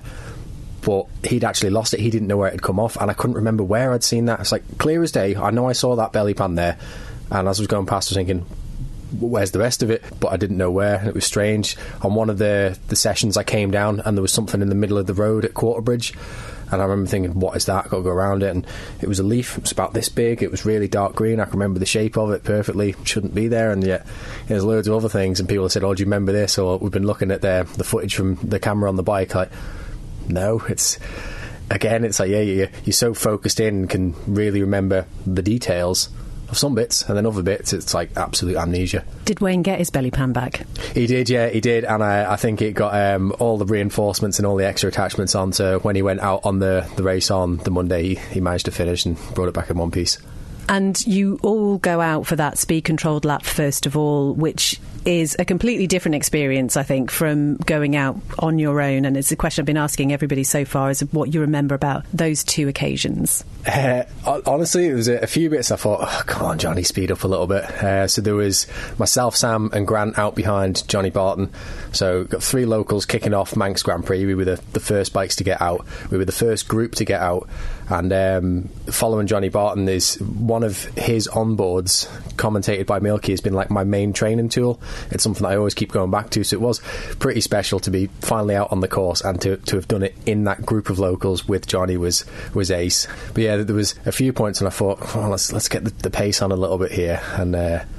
But he'd actually lost it. He didn't know where it had come off, and I couldn't remember where I'd seen that. It's like, clear as day, I know I saw that belly pan there, and as I was going past, I was thinking, where's the rest of it? But I didn't know where, and it was strange. On one of the, the sessions, I came down, and there was something in the middle of the road at Quarterbridge. And I remember thinking, what is that? I've got to go around it. And it was a leaf. It was about this big. It was really dark green. I can remember the shape of it perfectly. Shouldn't be there. And yet there's loads of other things. And people have said, oh, do you remember this? Or we've been looking at the, the footage from the camera on the bike. Like, no, it's... Again, it's like, yeah, you're, you're so focused in and can really remember the details of some bits, and then other bits, it's like absolute amnesia. Did Wayne get his belly pan back? He did, yeah, he did, and I, I think it got um, all the reinforcements and all the extra attachments on, so when he went out on the, the race on the Monday, he, he managed to finish and brought it back in one piece. And you all go out for that speed-controlled lap first of all, which is a completely different experience, I think, from going out on your own. And it's a question I've been asking everybody so far, is what you remember about those two occasions. Uh, honestly, there was a, a few bits I thought, oh, come on, Johnny, speed up a little bit. Uh, so there was myself, Sam and Grant out behind Johnny Barton. So got three locals kicking off Manx Grand Prix. We were the, the first bikes to get out. We were the first group to get out. And um, following Johnny Barton is one of his onboards, commentated by Milky, has been like my main training tool. It's something I always keep going back to, so it was pretty special to be finally out on the course, and to, to have done it in that group of locals with Johnny was was ace. But yeah, there was a few points and I thought, oh, let's let's get the, the pace on a little bit here, and uh,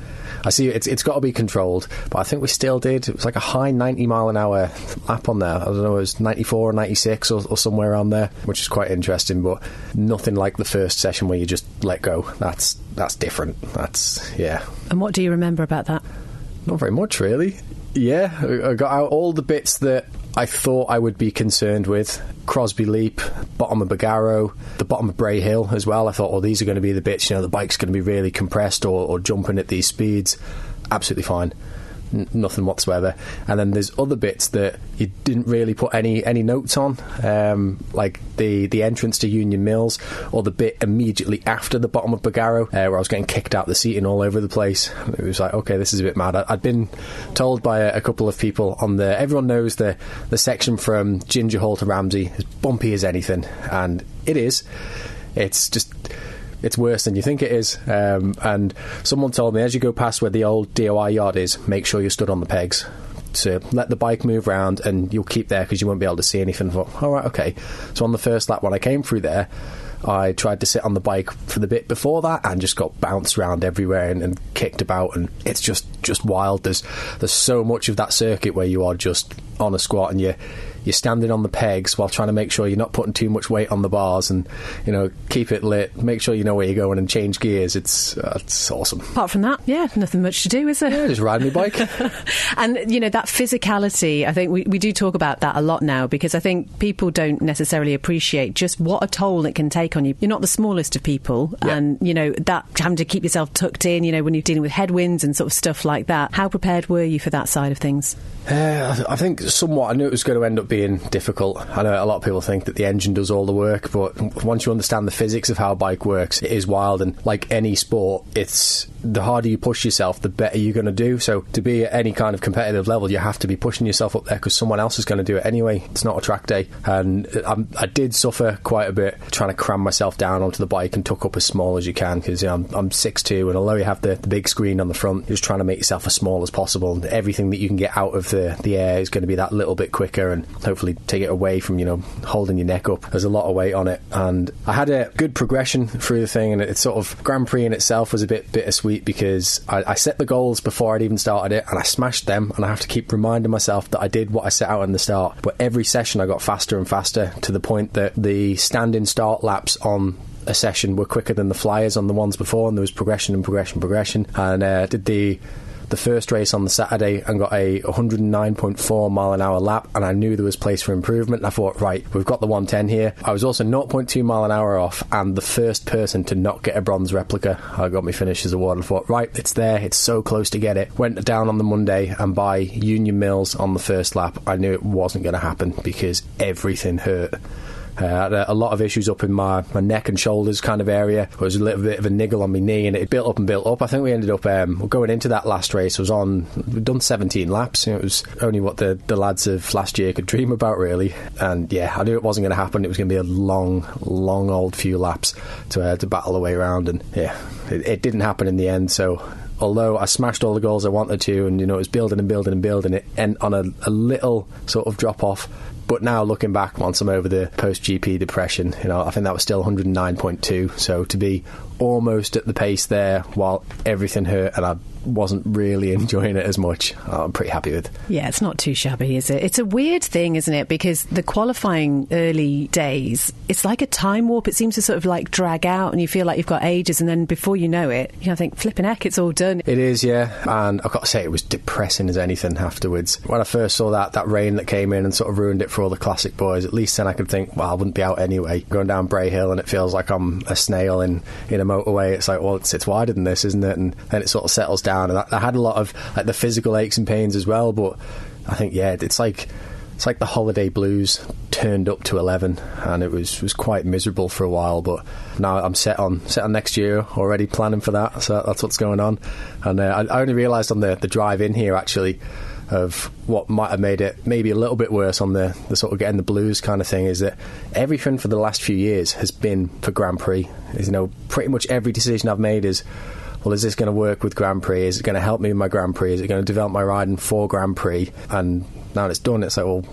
I see it's it's got to be controlled, but I think we still did. It was like a high ninety mile an hour lap on there. I don't know, it was ninety-four or ninety-six or, or somewhere around there, which is quite interesting, but nothing like the first session where you just let go. That's that's different. That's, yeah. And what do you remember about that? Not very much, really. Yeah, I got out all the bits that I thought I would be concerned with. Crosby Leap, bottom of Bargarrow, the bottom of Bray Hill as well. I thought, well, these are going to be the bits, you know, the bike's going to be really compressed or, or jumping at these speeds. Absolutely fine. N- nothing whatsoever. And then there's other bits that you didn't really put any any notes on, um, like the the entrance to Union Mills, or the bit immediately after the bottom of Bargarrow, uh, where I was getting kicked out the seating all over the place. It was like, okay, this is a bit mad. I, I'd been told by a, a couple of people on the, everyone knows the the section from Ginger Hall to Ramsey is bumpy as anything, and it is. It's just, it's worse than you think it is. Um, and someone told me, as you go past where the old D O I yard is, make sure you're stood on the pegs to let the bike move around, and you'll keep there because you won't be able to see anything. I thought, all right, okay. So on the first lap, when I came through there, I tried to sit on the bike for the bit before that and just got bounced around everywhere and, and kicked about, and it's just, just wild. There's there's so much of that circuit where you are just on a squat and you're you're standing on the pegs while trying to make sure you're not putting too much weight on the bars, and, you know, keep it lit, make sure you know where you're going and change gears. It's uh, it's awesome. Apart from that, yeah, nothing much to do, is there? Yeah, just ride my bike. And, you know, that physicality, I think we, we do talk about that a lot now, because I think people don't necessarily appreciate just what a toll it can take on you. You're not the smallest of people, yeah. And, you know, that having to keep yourself tucked in, you know, when you're dealing with headwinds and sort of stuff like that. How prepared were you for that side of things? Uh, I think somewhat. I knew it was going to end up being difficult. I know a lot of people think that the engine does all the work, but once you understand the physics of how a bike works, it is wild. And like any sport, it's the harder you push yourself, the better you're going to do. So to be at any kind of competitive level, you have to be pushing yourself up there because someone else is going to do it anyway. It's not a track day. And I'm, I did suffer quite a bit trying to cram myself down onto the bike and tuck up as small as you can, because, you know, I'm, I'm six foot two, and although you have the, the big screen on the front, you're just trying to make yourself as small as possible. And everything that you can get out of the, the air is going to be that little bit quicker, and hopefully take it away from, you know, holding your neck up. There's a lot of weight on it, and I had a good progression through the thing, and it's sort of Grand Prix in itself was a bit bittersweet because I, I set the goals before I'd even started it, and I smashed them, and I have to keep reminding myself that I did what I set out in the start. But every session I got faster and faster, to the point that the standing start laps on a session were quicker than the flyers on the ones before, and there was progression and progression progression and uh, did the the first race on the Saturday and got a one oh nine point four mile an hour lap, and I knew there was place for improvement, and I thought, right, we've got the one ten here. I was also zero point two mile an hour off, and the first person to not get a bronze replica. I got my finisher's award and thought, right, it's there, it's so close to get it. Went down on the Monday, and by Union Mills on the first lap, I knew it wasn't going to happen because everything hurt. Uh, I had a, a lot of issues up in my, my neck and shoulders kind of area. There was a little bit of a niggle on my knee, and it built up and built up. I think we ended up um, going into that last race. It was on, we'd done seventeen laps. You know, it was only what the, the lads of last year could dream about, really. And yeah, I knew it wasn't going to happen. It was going to be a long, long old few laps to uh, to battle the way around. And yeah, it, it didn't happen in the end. So although I smashed all the goals I wanted to, and, you know, it was building and building and building, it and on a, a little sort of drop off. But now, looking back, once I'm over the post-G P depression, you know, I think that was still one oh nine point two. So to be almost at the pace there while everything hurt and I wasn't really enjoying it as much, I'm pretty happy with. Yeah, it's not too shabby, is it? It's a weird thing, isn't it? Because the qualifying early days, it's like a time warp. It seems to sort of like drag out, and you feel like you've got ages, and then before you know it, you know, think, flipping heck, it's all done. It is, yeah. And I've got to say, it was depressing as anything afterwards. When I first saw that that rain that came in and sort of ruined it for all the classic boys, at least then I could think, well, I wouldn't be out anyway. Going down Bray Hill, and it feels like I'm a snail in, in a motorway. It's like, well, it's, it's wider than this, isn't it? And then it sort of settles down. And I, I had a lot of like the physical aches and pains as well, but I think, yeah, it's like it's like the holiday blues turned up to eleven, and it was was quite miserable for a while. But now I'm set on set on next year, already planning for that. So that's what's going on. And uh, I, I only realised on the the drive in here actually of what might have made it maybe a little bit worse on the, the sort of getting the blues kind of thing is that everything for the last few years has been for Grand Prix. Is, you know, pretty much every decision I've made is, well, is this going to work with Grand Prix? Is it going to help me with my Grand Prix? Is it going to develop my riding for Grand Prix? And now it's done, it's like, well,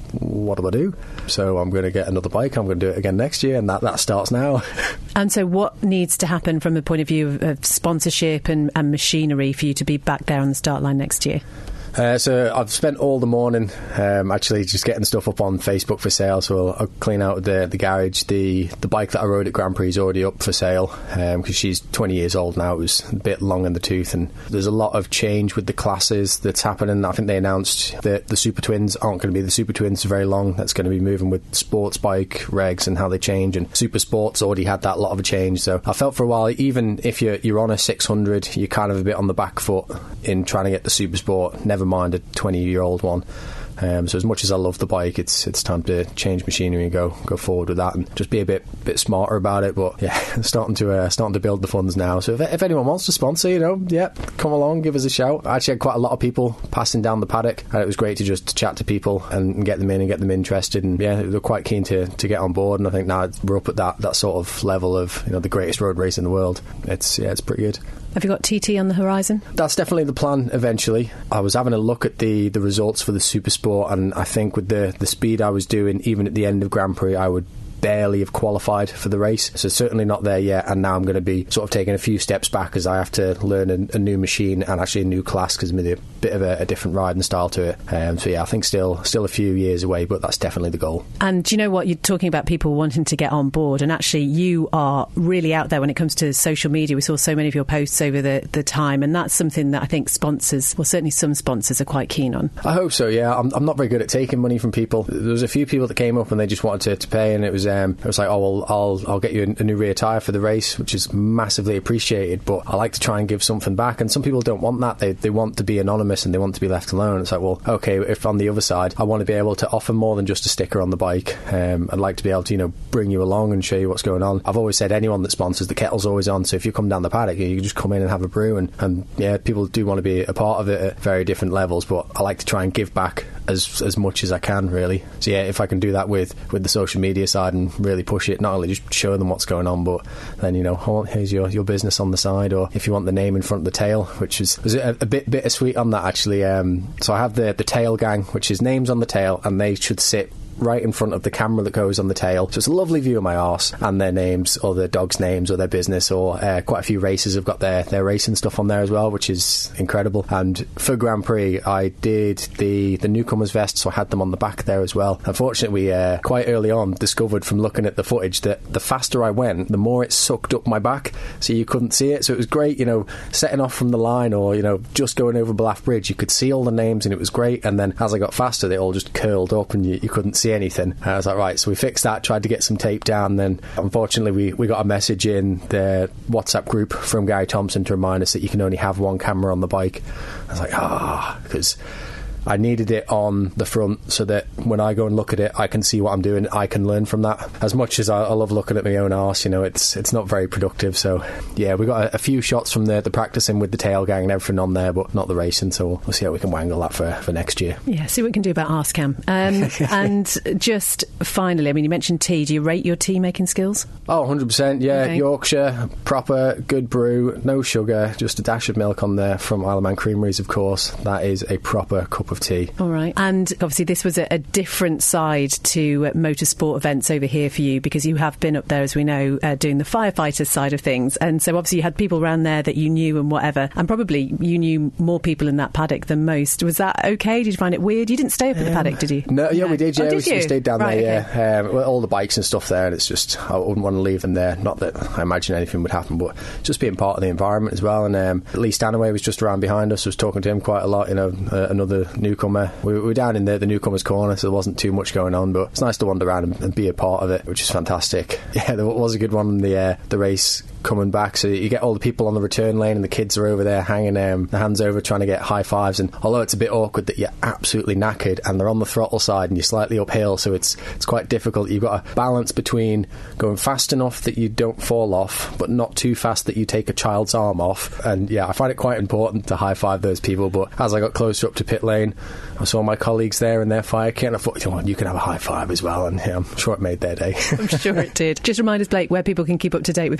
what do I do? So I'm going to get another bike. I'm going to do it again next year, and that, that starts now. And so what needs to happen from the point of view of, of sponsorship and, and machinery for you to be back there on the start line next year? Uh, so I've spent all the morning um, actually just getting stuff up on Facebook for sale. So I'll, I'll clean out the, the garage. The the bike that I rode at Grand Prix is already up for sale because um, she's twenty years old now. It was a bit long in the tooth, and there's a lot of change with the classes that's happening. I think they announced that the Super Twins aren't going to be the Super Twins for very long. That's going to be moving with sports bike regs and how they change, and Super Sports already had that lot of a change. So I felt for a while, even if you're, you're on a six hundred, you're kind of a bit on the back foot in trying to get the Super Sport. Never mind a twenty-year-old one. Um, so as much as I love the bike, it's it's time to change machinery and go go forward with that and just be a bit bit smarter about it. But yeah, starting to uh, starting to build the funds now. So if, if anyone wants to sponsor, you know, yeah, come along, give us a shout. I actually had quite a lot of people passing down the paddock, and it was great to just chat to people and, and get them in and get them interested. And yeah, they're quite keen to, to get on board. And I think now we're up at that that sort of level of, you know, the greatest road race in the world. It's yeah, it's pretty good. Have you got T T on the horizon? That's definitely the plan eventually. I was having a look at the, the results for the Super Sport, and I think with the, the speed I was doing, even at the end of Grand Prix, I would barely have qualified for the race, so certainly not there yet. And now I'm going to be sort of taking a few steps back as I have to learn a, a new machine and actually a new class, because it's a bit of a, a different riding style to it. Um, so yeah, I think still still a few years away, but that's definitely the goal. And do you know what, you're talking about people wanting to get on board, and actually you are really out there when it comes to social media. We saw so many of your posts over the, the time, and that's something that I think sponsors, well certainly some sponsors, are quite keen on. I hope so, yeah. I'm, I'm not very good at taking money from people. There was a few people that came up and they just wanted to, to pay, and it was um, it was like, oh well, I'll I'll get you a, a new rear tyre for the race, which is massively appreciated, but I like to try and give something back, and some people don't want that. They they want to be anonymous and they want to be left alone. It's like, well, okay, if on the other side I want to be able to offer more than just a sticker on the bike, um, I'd like to be able to, you know, bring you along and show you what's going on. I've always said anyone that sponsors, the kettle's always on, so if you come down the paddock, you can just come in and have a brew, and, and yeah, people do want to be a part of it at very different levels, but I like to try and give back as as much as I can, really. So yeah, if I can do that with, with the social media side and really push it, not only just show them what's going on, but then, you know, oh, here's your, your business on the side, or if you want the name in front of the tail, which is was a, a bit bittersweet on that, actually. Um, so I have the, the tail gang, which is names on the tail, and they should sit right in front of the camera that goes on the tail, so it's a lovely view of my arse and their names, or their dogs' names, or their business, or uh, quite a few racers have got their, their racing stuff on there as well, which is incredible. And for Grand Prix I did the, the newcomers vest, so I had them on the back there as well. Unfortunately, we uh, quite early on discovered from looking at the footage that the faster I went, the more it sucked up my back, so you couldn't see it. So it was great, you know, setting off from the line, or, you know, just going over Ballaugh Bridge, you could see all the names and it was great, and then as I got faster they all just curled up and you, you couldn't see anything. And I was like, right, so we fixed that, tried to get some tape down, then unfortunately we, we got a message in the WhatsApp group from Gary Thompson to remind us that you can only have one camera on the bike. I was like, ah, because I needed it on the front so that when I go and look at it, I can see what I'm doing. I can learn from that. As much as I, I love looking at my own arse, you know, it's it's not very productive. So yeah, we got a, a few shots from the, the practicing with the tail gang and everything on there, but not the racing. So we'll, we'll see how we can wangle that for, for next year. Yeah, see what we can do about arse cam. Um, and just finally, I mean, you mentioned tea. Do you rate your tea making skills? Oh, one hundred percent. Yeah, okay. Yorkshire, proper, good brew, no sugar, just a dash of milk on there from Isle of Man Creameries, of course. That is a proper cup of tea. All right. And obviously this was a, a different side to uh, motorsport events over here for you, because you have been up there, as we know, uh, doing the firefighter side of things, and so obviously you had people around there that you knew and whatever, and probably you knew more people in that paddock than most. Was that okay? Did you find it weird? You didn't stay up um, at the paddock, did you? No, yeah, no. we did, yeah. Oh, did we, you? we stayed down right, there, okay. yeah. Um, all the bikes and stuff there, and it's just, I wouldn't want to leave them there. Not that I imagine anything would happen, but just being part of the environment as well. And um, Lee Stanaway was just around behind us. I was talking to him quite a lot, you know, uh, another newcomer. We, we were down in the, the newcomers corner, so there wasn't too much going on, but it's nice to wander around and, and be a part of it, which is fantastic. Yeah, there was a good one in the, uh, the race coming back, so you get all the people on the return lane and the kids are over there hanging um, their hands over trying to get high fives, and although it's a bit awkward that you're absolutely knackered and they're on the throttle side and you're slightly uphill, so it's it's quite difficult. You've got a balance between going fast enough that you don't fall off but not too fast that you take a child's arm off, and yeah, I find it quite important to high five those people. But as I got closer up to pit lane, I saw my colleagues there in their fire kit and I thought, oh, you can have a high five as well, and yeah, I'm sure it made their day. I'm sure it did. Just remind us, Blake, where people can keep up to date with what you're doing.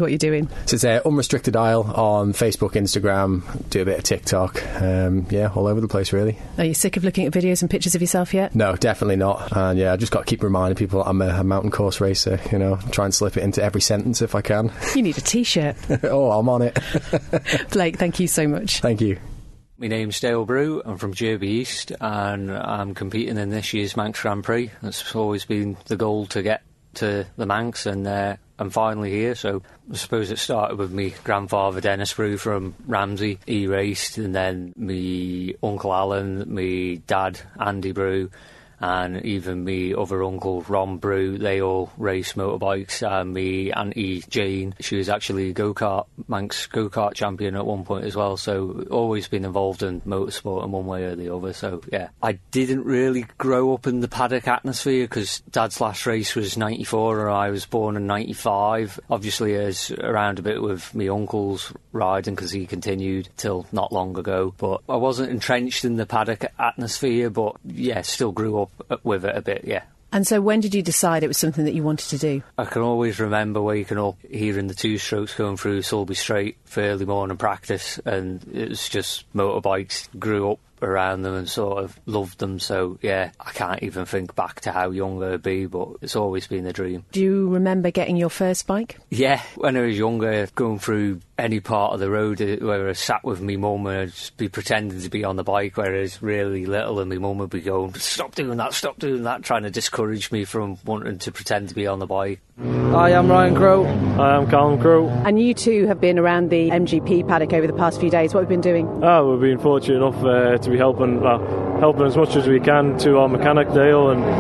So it's uh, Unrestricted Isle on Facebook, Instagram, do a bit of TikTok. Um, yeah, all over the place, really. Are you sick of looking at videos and pictures of yourself yet? No, definitely not. And yeah, I just got to keep reminding people I'm a, a mountain course racer, you know, try and slip it into every sentence if I can. You need a T-shirt. Oh, I'm on it. Blake, thank you so much. Thank you. My name's Dale Brew, I'm from Derby East, and I'm competing in this year's Manx Grand Prix. It's always been the goal to get to the Manx, and uh, I'm finally here. So I suppose it started with me grandfather Dennis Brew from Ramsey. He raced, and then me Uncle Alan, me dad Andy Brew, and even me other uncle Ron Brew, they all race motorbikes. And me auntie Jane, she was actually go-kart, Manx go-kart champion at one point as well, so always been involved in motorsport in one way or the other. So yeah, I didn't really grow up in the paddock atmosphere because Dad's last race was ninety-four and I was born in ninety-five. Obviously I was around a bit with me uncles riding because he continued till not long ago, but I wasn't entrenched in the paddock atmosphere, but yeah, still grew up with it a bit, yeah. And so when did you decide it was something that you wanted to do? I can always remember waking up, hearing the two-strokes going through Sulby Straight for early morning practice, and it was just motorbikes. Grew up around them and sort of loved them, so yeah, I can't even think back to how young I'd be, but it's always been a dream. Do you remember getting your first bike? Yeah, when I was younger, going through any part of the road where I sat with me mum and I'd just be pretending to be on the bike where I was really little, and my mum would be going, stop doing that, stop doing that, trying to discourage me from wanting to pretend to be on the bike. Hi, I'm Ryan Crow. Hi, I'm Callum Crow. And you two have been around the M G P paddock over the past few days. What have you been doing? Oh, we've been fortunate enough uh, to be helping well, helping as much as we can to our mechanic Dale, and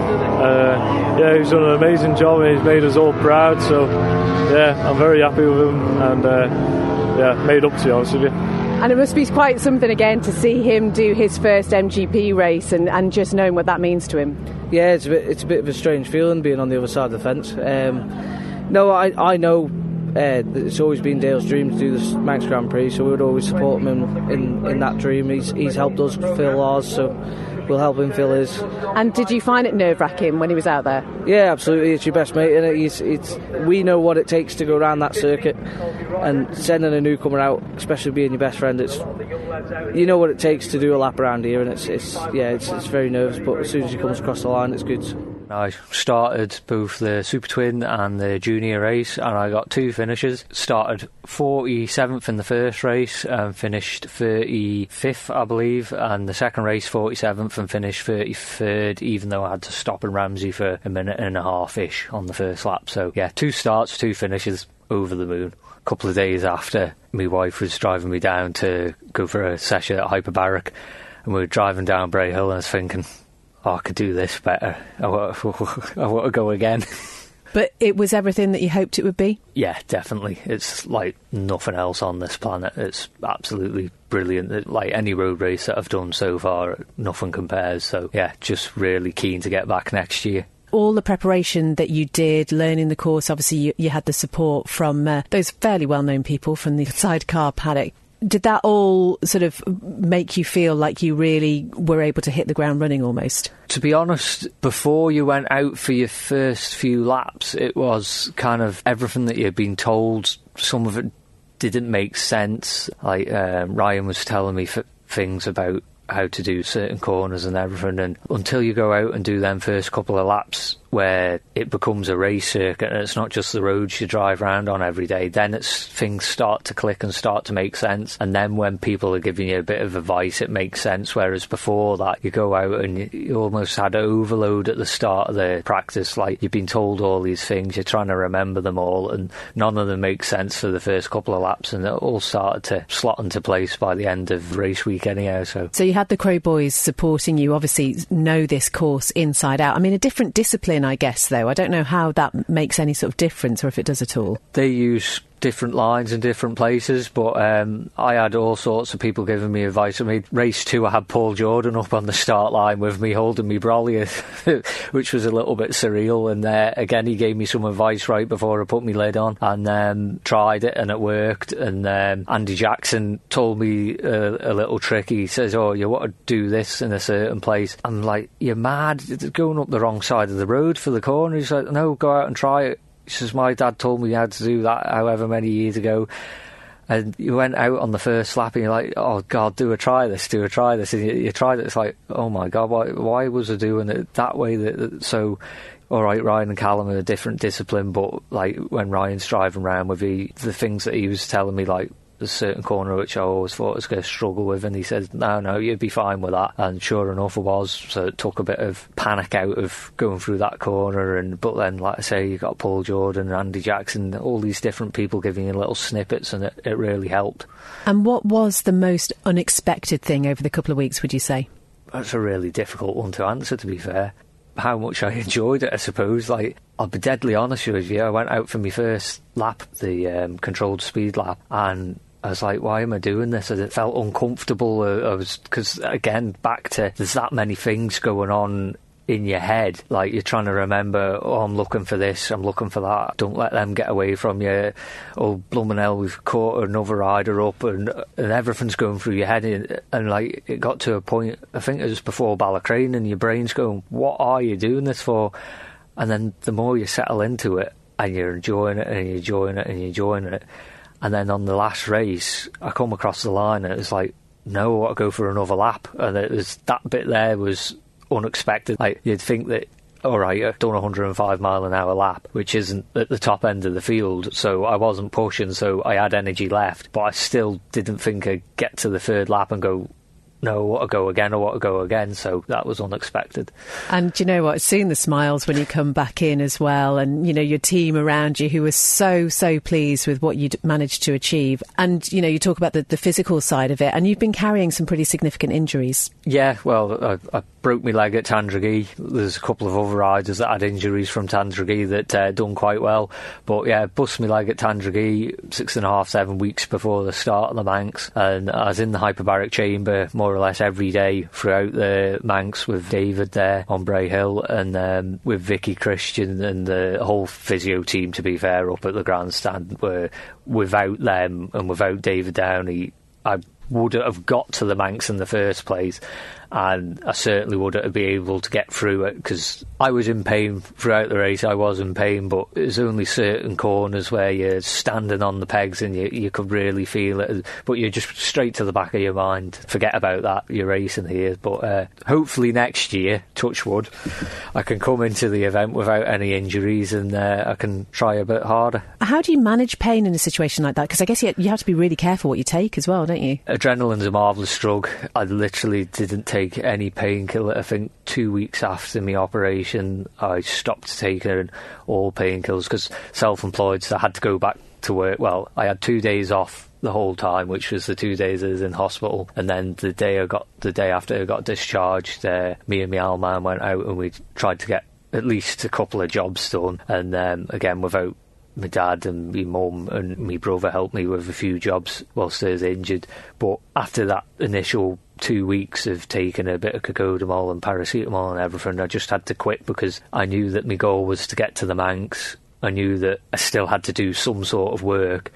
uh, yeah, he's done an amazing job and he's made us all proud, so yeah, I'm very happy with him, and uh, yeah, made up, to be honest with you. And it must be quite something again to see him do his first M G P race and, and just knowing what that means to him. Yeah, it's a bit, it's a bit of a strange feeling being on the other side of the fence. Um, no, I, I know uh, that it's always been Dale's dream to do this Manx Grand Prix, so we would always support him in, in, in that dream. He's, he's helped us fill ours, so we'll help him fill his. And did you find it nerve-wracking when he was out there? Yeah, absolutely. It's your best mate, and it? it's, it's we know what it takes to go around that circuit, and sending a newcomer out, especially being your best friend, it's you know what it takes to do a lap around here, and it's it's yeah, it's it's very nervous, but as soon as he comes across the line, it's good. I started both the Super Twin and the Junior race, and I got two finishes. Started forty-seventh in the first race and finished thirty-fifth, I believe, and the second race forty-seventh and finished thirty-third, even though I had to stop in Ramsey for a minute and a half-ish on the first lap. So yeah, two starts, two finishes, over the moon. A couple of days after, my wife was driving me down to go for a session at Hyperbaric, and we were driving down Bray Hill, and I was thinking, oh, I could do this better. I want, I want to go again. But it was everything that you hoped it would be? Yeah, definitely. It's like nothing else on this planet. It's absolutely brilliant. Like any road race that I've done so far, nothing compares. So yeah, just really keen to get back next year. All the preparation that you did, learning the course, obviously you, you had the support from uh, those fairly well-known people from the sidecar paddock. Did that all sort of make you feel like you really were able to hit the ground running almost? To be honest, before you went out for your first few laps, it was kind of everything that you'd been told. Some of it didn't make sense. Like um, Ryan was telling me f- things about how to do certain corners and everything, and until you go out and do them first couple of laps where it becomes a race circuit and it's not just the roads you drive around on every day, then it's things start to click and start to make sense. And then when people are giving you a bit of advice, it makes sense, whereas before that you go out and you, you almost had an overload at the start of the practice. Like you've been told all these things, you're trying to remember them all, and none of them make sense for the first couple of laps, and it all started to slot into place by the end of race week anyhow. So, so you had the Crow boys supporting you, obviously know this course inside out. I mean, a different discipline, I guess, though. I don't know how that makes any sort of difference, or if it does at all. They use different lines in different places, but um, I had all sorts of people giving me advice. I mean, race two, I had Paul Jordan up on the start line with me holding me brolly, which was a little bit surreal. And uh, again, he gave me some advice right before I put my lid on, and um, tried it, and it worked. And um, Andy Jackson told me a, a little trick. He says, oh, you want to do this in a certain place. I'm like, you're mad, it's going up the wrong side of the road for the corner. He's like, no, go out and try it. He says, my dad told me how to do that however many years ago. And you went out on the first lap and you're like, oh, God, do a try this, do a try this. And you, you tried it, it's like, oh, my God, why, why was I doing it that way? That, that, so, all right, Ryan and Callum are a different discipline, but, like, when Ryan's driving around with me, the things that he was telling me, like, a certain corner which I always thought I was going to struggle with, and he said, no, no, you'd be fine with that. And sure enough, I was. So it took a bit of panic out of going through that corner. And but then, like I say, you got Paul Jordan, Andy Jackson, all these different people giving you little snippets, and it, it really helped. And what was the most unexpected thing over the couple of weeks, would you say? That's a really difficult one to answer, to be fair. How much I enjoyed it, I suppose. Like, I'll be deadly honest with you, I went out for my first lap, the um, controlled speed lap, and I was like, why am I doing this? It felt uncomfortable. I was, because again, back to, there's that many things going on in your head. Like, you're trying to remember, oh, I'm looking for this, I'm looking for that. Don't let them get away from you. Oh, blooming hell, we've caught another rider up, and, and everything's going through your head. And, and, like, it got to a point, I think it was before Ballacrane, and your brain's going, what are you doing this for? And then the more you settle into it, and you're enjoying it, and you're enjoying it, and you're enjoying it, and then on the last race, I come across the line and it was like, no, I want to go for another lap. And it was, that bit there was unexpected. Like, you'd think that, all right, I've done a one hundred five mile an hour lap, which isn't at the top end of the field, so I wasn't pushing, so I had energy left. But I still didn't think I'd get to the third lap and go, no, I want to go again, I want to go again, so that was unexpected. And do you know what, seeing the smiles when you come back in as well, and, you know, your team around you who were so, so pleased with what you'd managed to achieve. And, you know, you talk about the, the physical side of it, and you've been carrying some pretty significant injuries. Yeah, well, I, I broke my leg at Tandragee. There's a couple of other riders that had injuries from Tandragee that uh, done quite well. But yeah, bust my leg at Tandragee six and a half, seven weeks before the start of the Manx. And I was in the hyperbaric chamber more or less every day throughout the Manx with David there on Bray Hill, and um, with Vicky Christian and the whole physio team, to be fair, up at the grandstand. Where without them and without David Downey, I wouldn't have got to the Manx in the first place, and I certainly wouldn't have been able to get through it, because I was in pain throughout the race. I was in pain, but there's only certain corners where you're standing on the pegs and you, you could really feel it, but you're just straight to the back of your mind. Forget about that, you're racing here. But uh, hopefully next year, touch wood, I can come into the event without any injuries, and uh, I can try a bit harder. How do you manage pain in a situation like that? Because I guess you, you have to be really careful what you take as well, don't you? Adrenaline's a marvellous drug. I literally didn't take any painkiller. I think two weeks after my operation, I stopped taking all painkillers, because self-employed, so I had to go back to work. Well, I had two days off the whole time, which was the two days I was in hospital, and then the day I got the day after I got discharged, uh, me and my old man went out and we tried to get at least a couple of jobs done, and um, again, without my dad and my mum and my brother helped me with a few jobs whilst I was injured. But after that initial two weeks of taking a bit of cocodamol and paracetamol and everything, I just had to quit, because I knew that my goal was to get to the Manx. I knew that I still had to do some sort of work.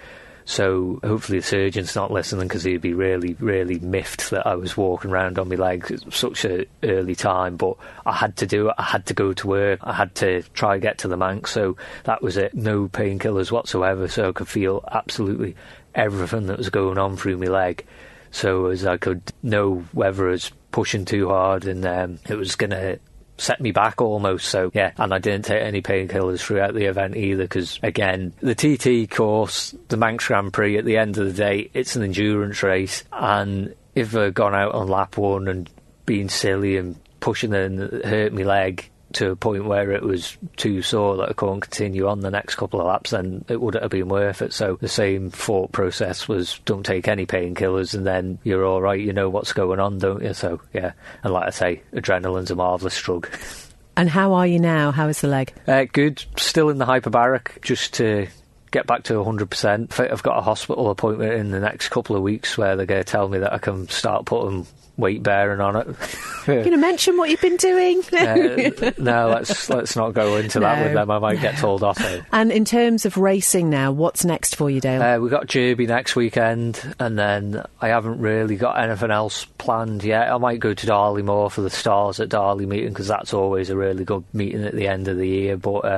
So hopefully the surgeon's not listening, because he'd be really, really miffed that I was walking around on my legs at such an early time. But I had to do it. I had to go to work. I had to try and get to the Manx. So that was it. No painkillers whatsoever. So I could feel absolutely everything that was going on through my leg. So as I could know whether I was pushing too hard and um, it was going to set me back almost. So yeah, and I didn't take any painkillers throughout the event either, because again, the T T course, the Manx Grand Prix, at the end of the day, it's an endurance race, and if I'd gone out on lap one and been silly and pushing and hurt my leg to a point where it was too sore that I couldn't continue on the next couple of laps, then it wouldn't have been worth it. So the same thought process was, don't take any painkillers and then you're all right, you know what's going on, don't you? So yeah, and like I say, adrenaline's a marvellous drug. And how are you now? How is the leg? Uh, good. Still in the hyperbaric, just to get back to one hundred percent. I've got a hospital appointment in the next couple of weeks where they're going to tell me that I can start putting weight bearing on it. You're going to mention what you've been doing? uh, no, let's let's not go into no, that with them. I might no. get told off. Eh? And in terms of racing now, what's next for you, Dale? Uh, we've got Derby next weekend, and then I haven't really got anything else planned yet. I might go to Darley more for the Stars at Darley meeting, because that's always a really good meeting at the end of the year. But um,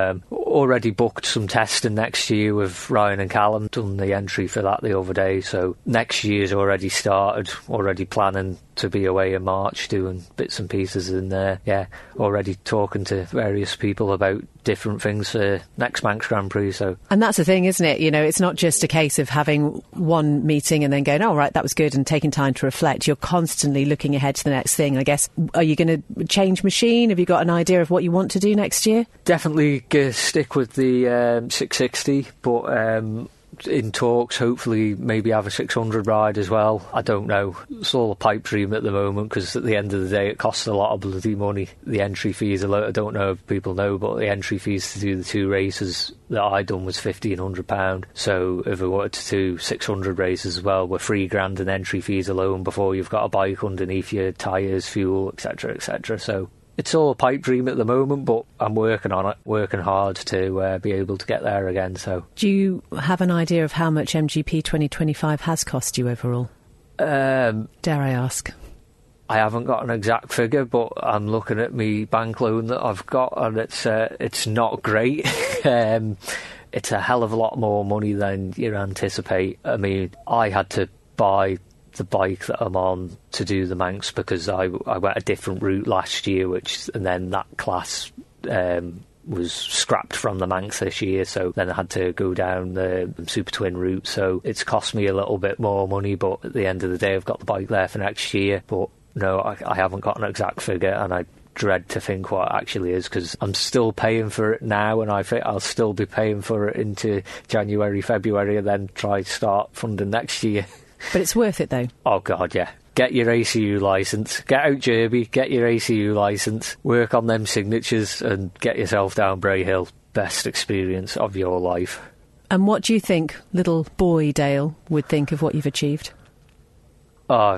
already booked some testing next year with Ryan and Callum, done the entry for that the other day, so next year's already started, already planning to be away in March doing bits and pieces, and uh, yeah, already talking to various people about different things for next Manx Grand Prix. So, and that's the thing, isn't it? You know, it's not just a case of having one meeting and then going, oh right, that was good, and taking time to reflect. You're constantly looking ahead to the next thing. I guess, are you going to change machine? Have you got an idea of what you want to do next year? Definitely uh, stick with the um, six sixty, but um, in talks, hopefully maybe have a six hundred ride as well. I don't know. It's all a pipe dream at the moment, because at the end of the day it costs a lot of bloody money. The entry fees are low. I don't know if people know, but the entry fees to do the two races that I done was fifteen hundred pounds. So if we wanted to do six hundred races as well, we're three grand in entry fees alone before you've got a bike underneath your tyres, fuel, etc, et cetera. So it's all a pipe dream at the moment, but I'm working on it, working hard to uh, be able to get there again. So, do you have an idea of how much M G P twenty twenty-five has cost you overall? Um, Dare I ask? I haven't got an exact figure, but I'm looking at my bank loan that I've got, and it's uh, it's not great. um, it's a hell of a lot more money than you anticipate. I mean, I had to buy the bike that I'm on to do the Manx because I, I went a different route last year, which and then that class um, was scrapped from the Manx this year, so then I had to go down the Super Twin route. So it's cost me a little bit more money, but at the end of the day I've got the bike there for next year. But no, I, I haven't got an exact figure, and I dread to think what it actually is, because I'm still paying for it now, and I think I'll still be paying for it into January, February, and then try to start funding next year. But it's worth it, though. Oh, God, yeah. Get your A C U licence, get out Derby, get your A C U licence, work on them signatures, and get yourself down Bray Hill. Best experience of your life. And what do you think little boy Dale would think of what you've achieved? Oh,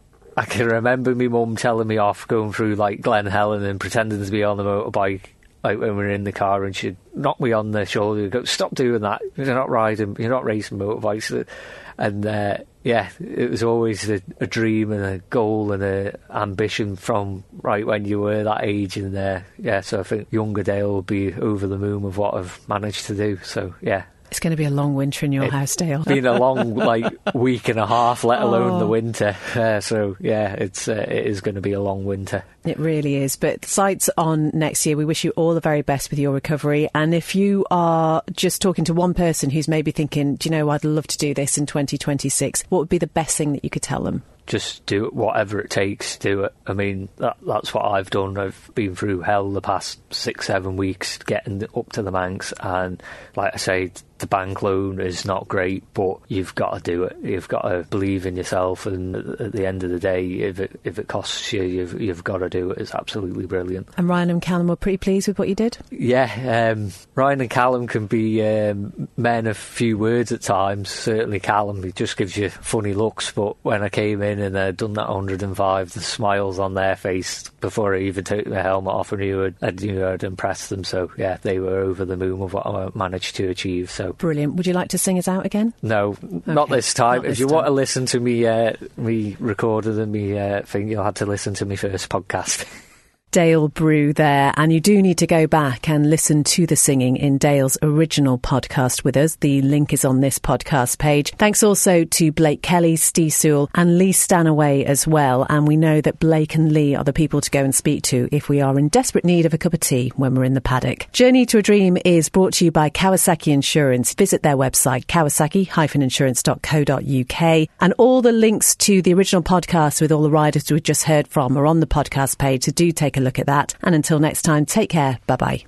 I can remember my mum telling me off going through, like, Glen Helen and pretending to be on the motorbike, like, when we were in the car, and she'd knock me on the shoulder and go, stop doing that, you're not riding, you're not racing motorbikes. And uh, yeah, it was always a, a dream and a goal and a ambition from right when you were that age. And uh, yeah, so I think younger Dale will be over the moon with what I've managed to do. So yeah. It's going to be a long winter in your it, house, Dale. It's been a long, like, week and a half, let alone oh. the winter. Uh, so, yeah, it's uh, it is going to be a long winter. It really is. But sights on next year. We wish you all the very best with your recovery. And if you are just talking to one person who's maybe thinking, do you know, I'd love to do this in twenty twenty-six, what would be the best thing that you could tell them? Just do it, whatever it takes, do it. I mean, that, that's what I've done. I've been through hell the past six, seven weeks getting up to the Manx, and like I say, the bank loan is not great, but you've got to do it. You've got to believe in yourself, and at the end of the day, if it if it costs you, you've you've got to do it. It's absolutely brilliant. And Ryan and Callum were pretty pleased with what you did? Yeah, um, Ryan and Callum can be um, men of few words at times. Certainly Callum, he just gives you funny looks, but when I came in and I'd done that one hundred and five, the smiles on their face before I even took the helmet off, and knew I'd, I'd, you know, I'd impressed them. So yeah, they were over the moon with what I managed to achieve. So brilliant. Would you like to sing us out again? No, okay. not this time. Not this if you time. want to listen to me, uh, me recorded and me uh, thing, you'll have to listen to my first podcast. Dale Brew there, and you do need to go back and listen to the singing in Dale's original podcast with us. The link is on this podcast page. Thanks also to Blake Kelly, Steve Sewell and Lee Stanaway as well, and we know that Blake and Lee are the people to go and speak to if we are in desperate need of a cup of tea when we're in the paddock. Journey to a Dream is brought to you by Kawasaki Insurance. Visit their website, kawasaki dash insurance dot co dot uk, and all the links to the original podcast with all the riders we just heard from are on the podcast page, so do take a look at that. And until next time, take care. Bye bye.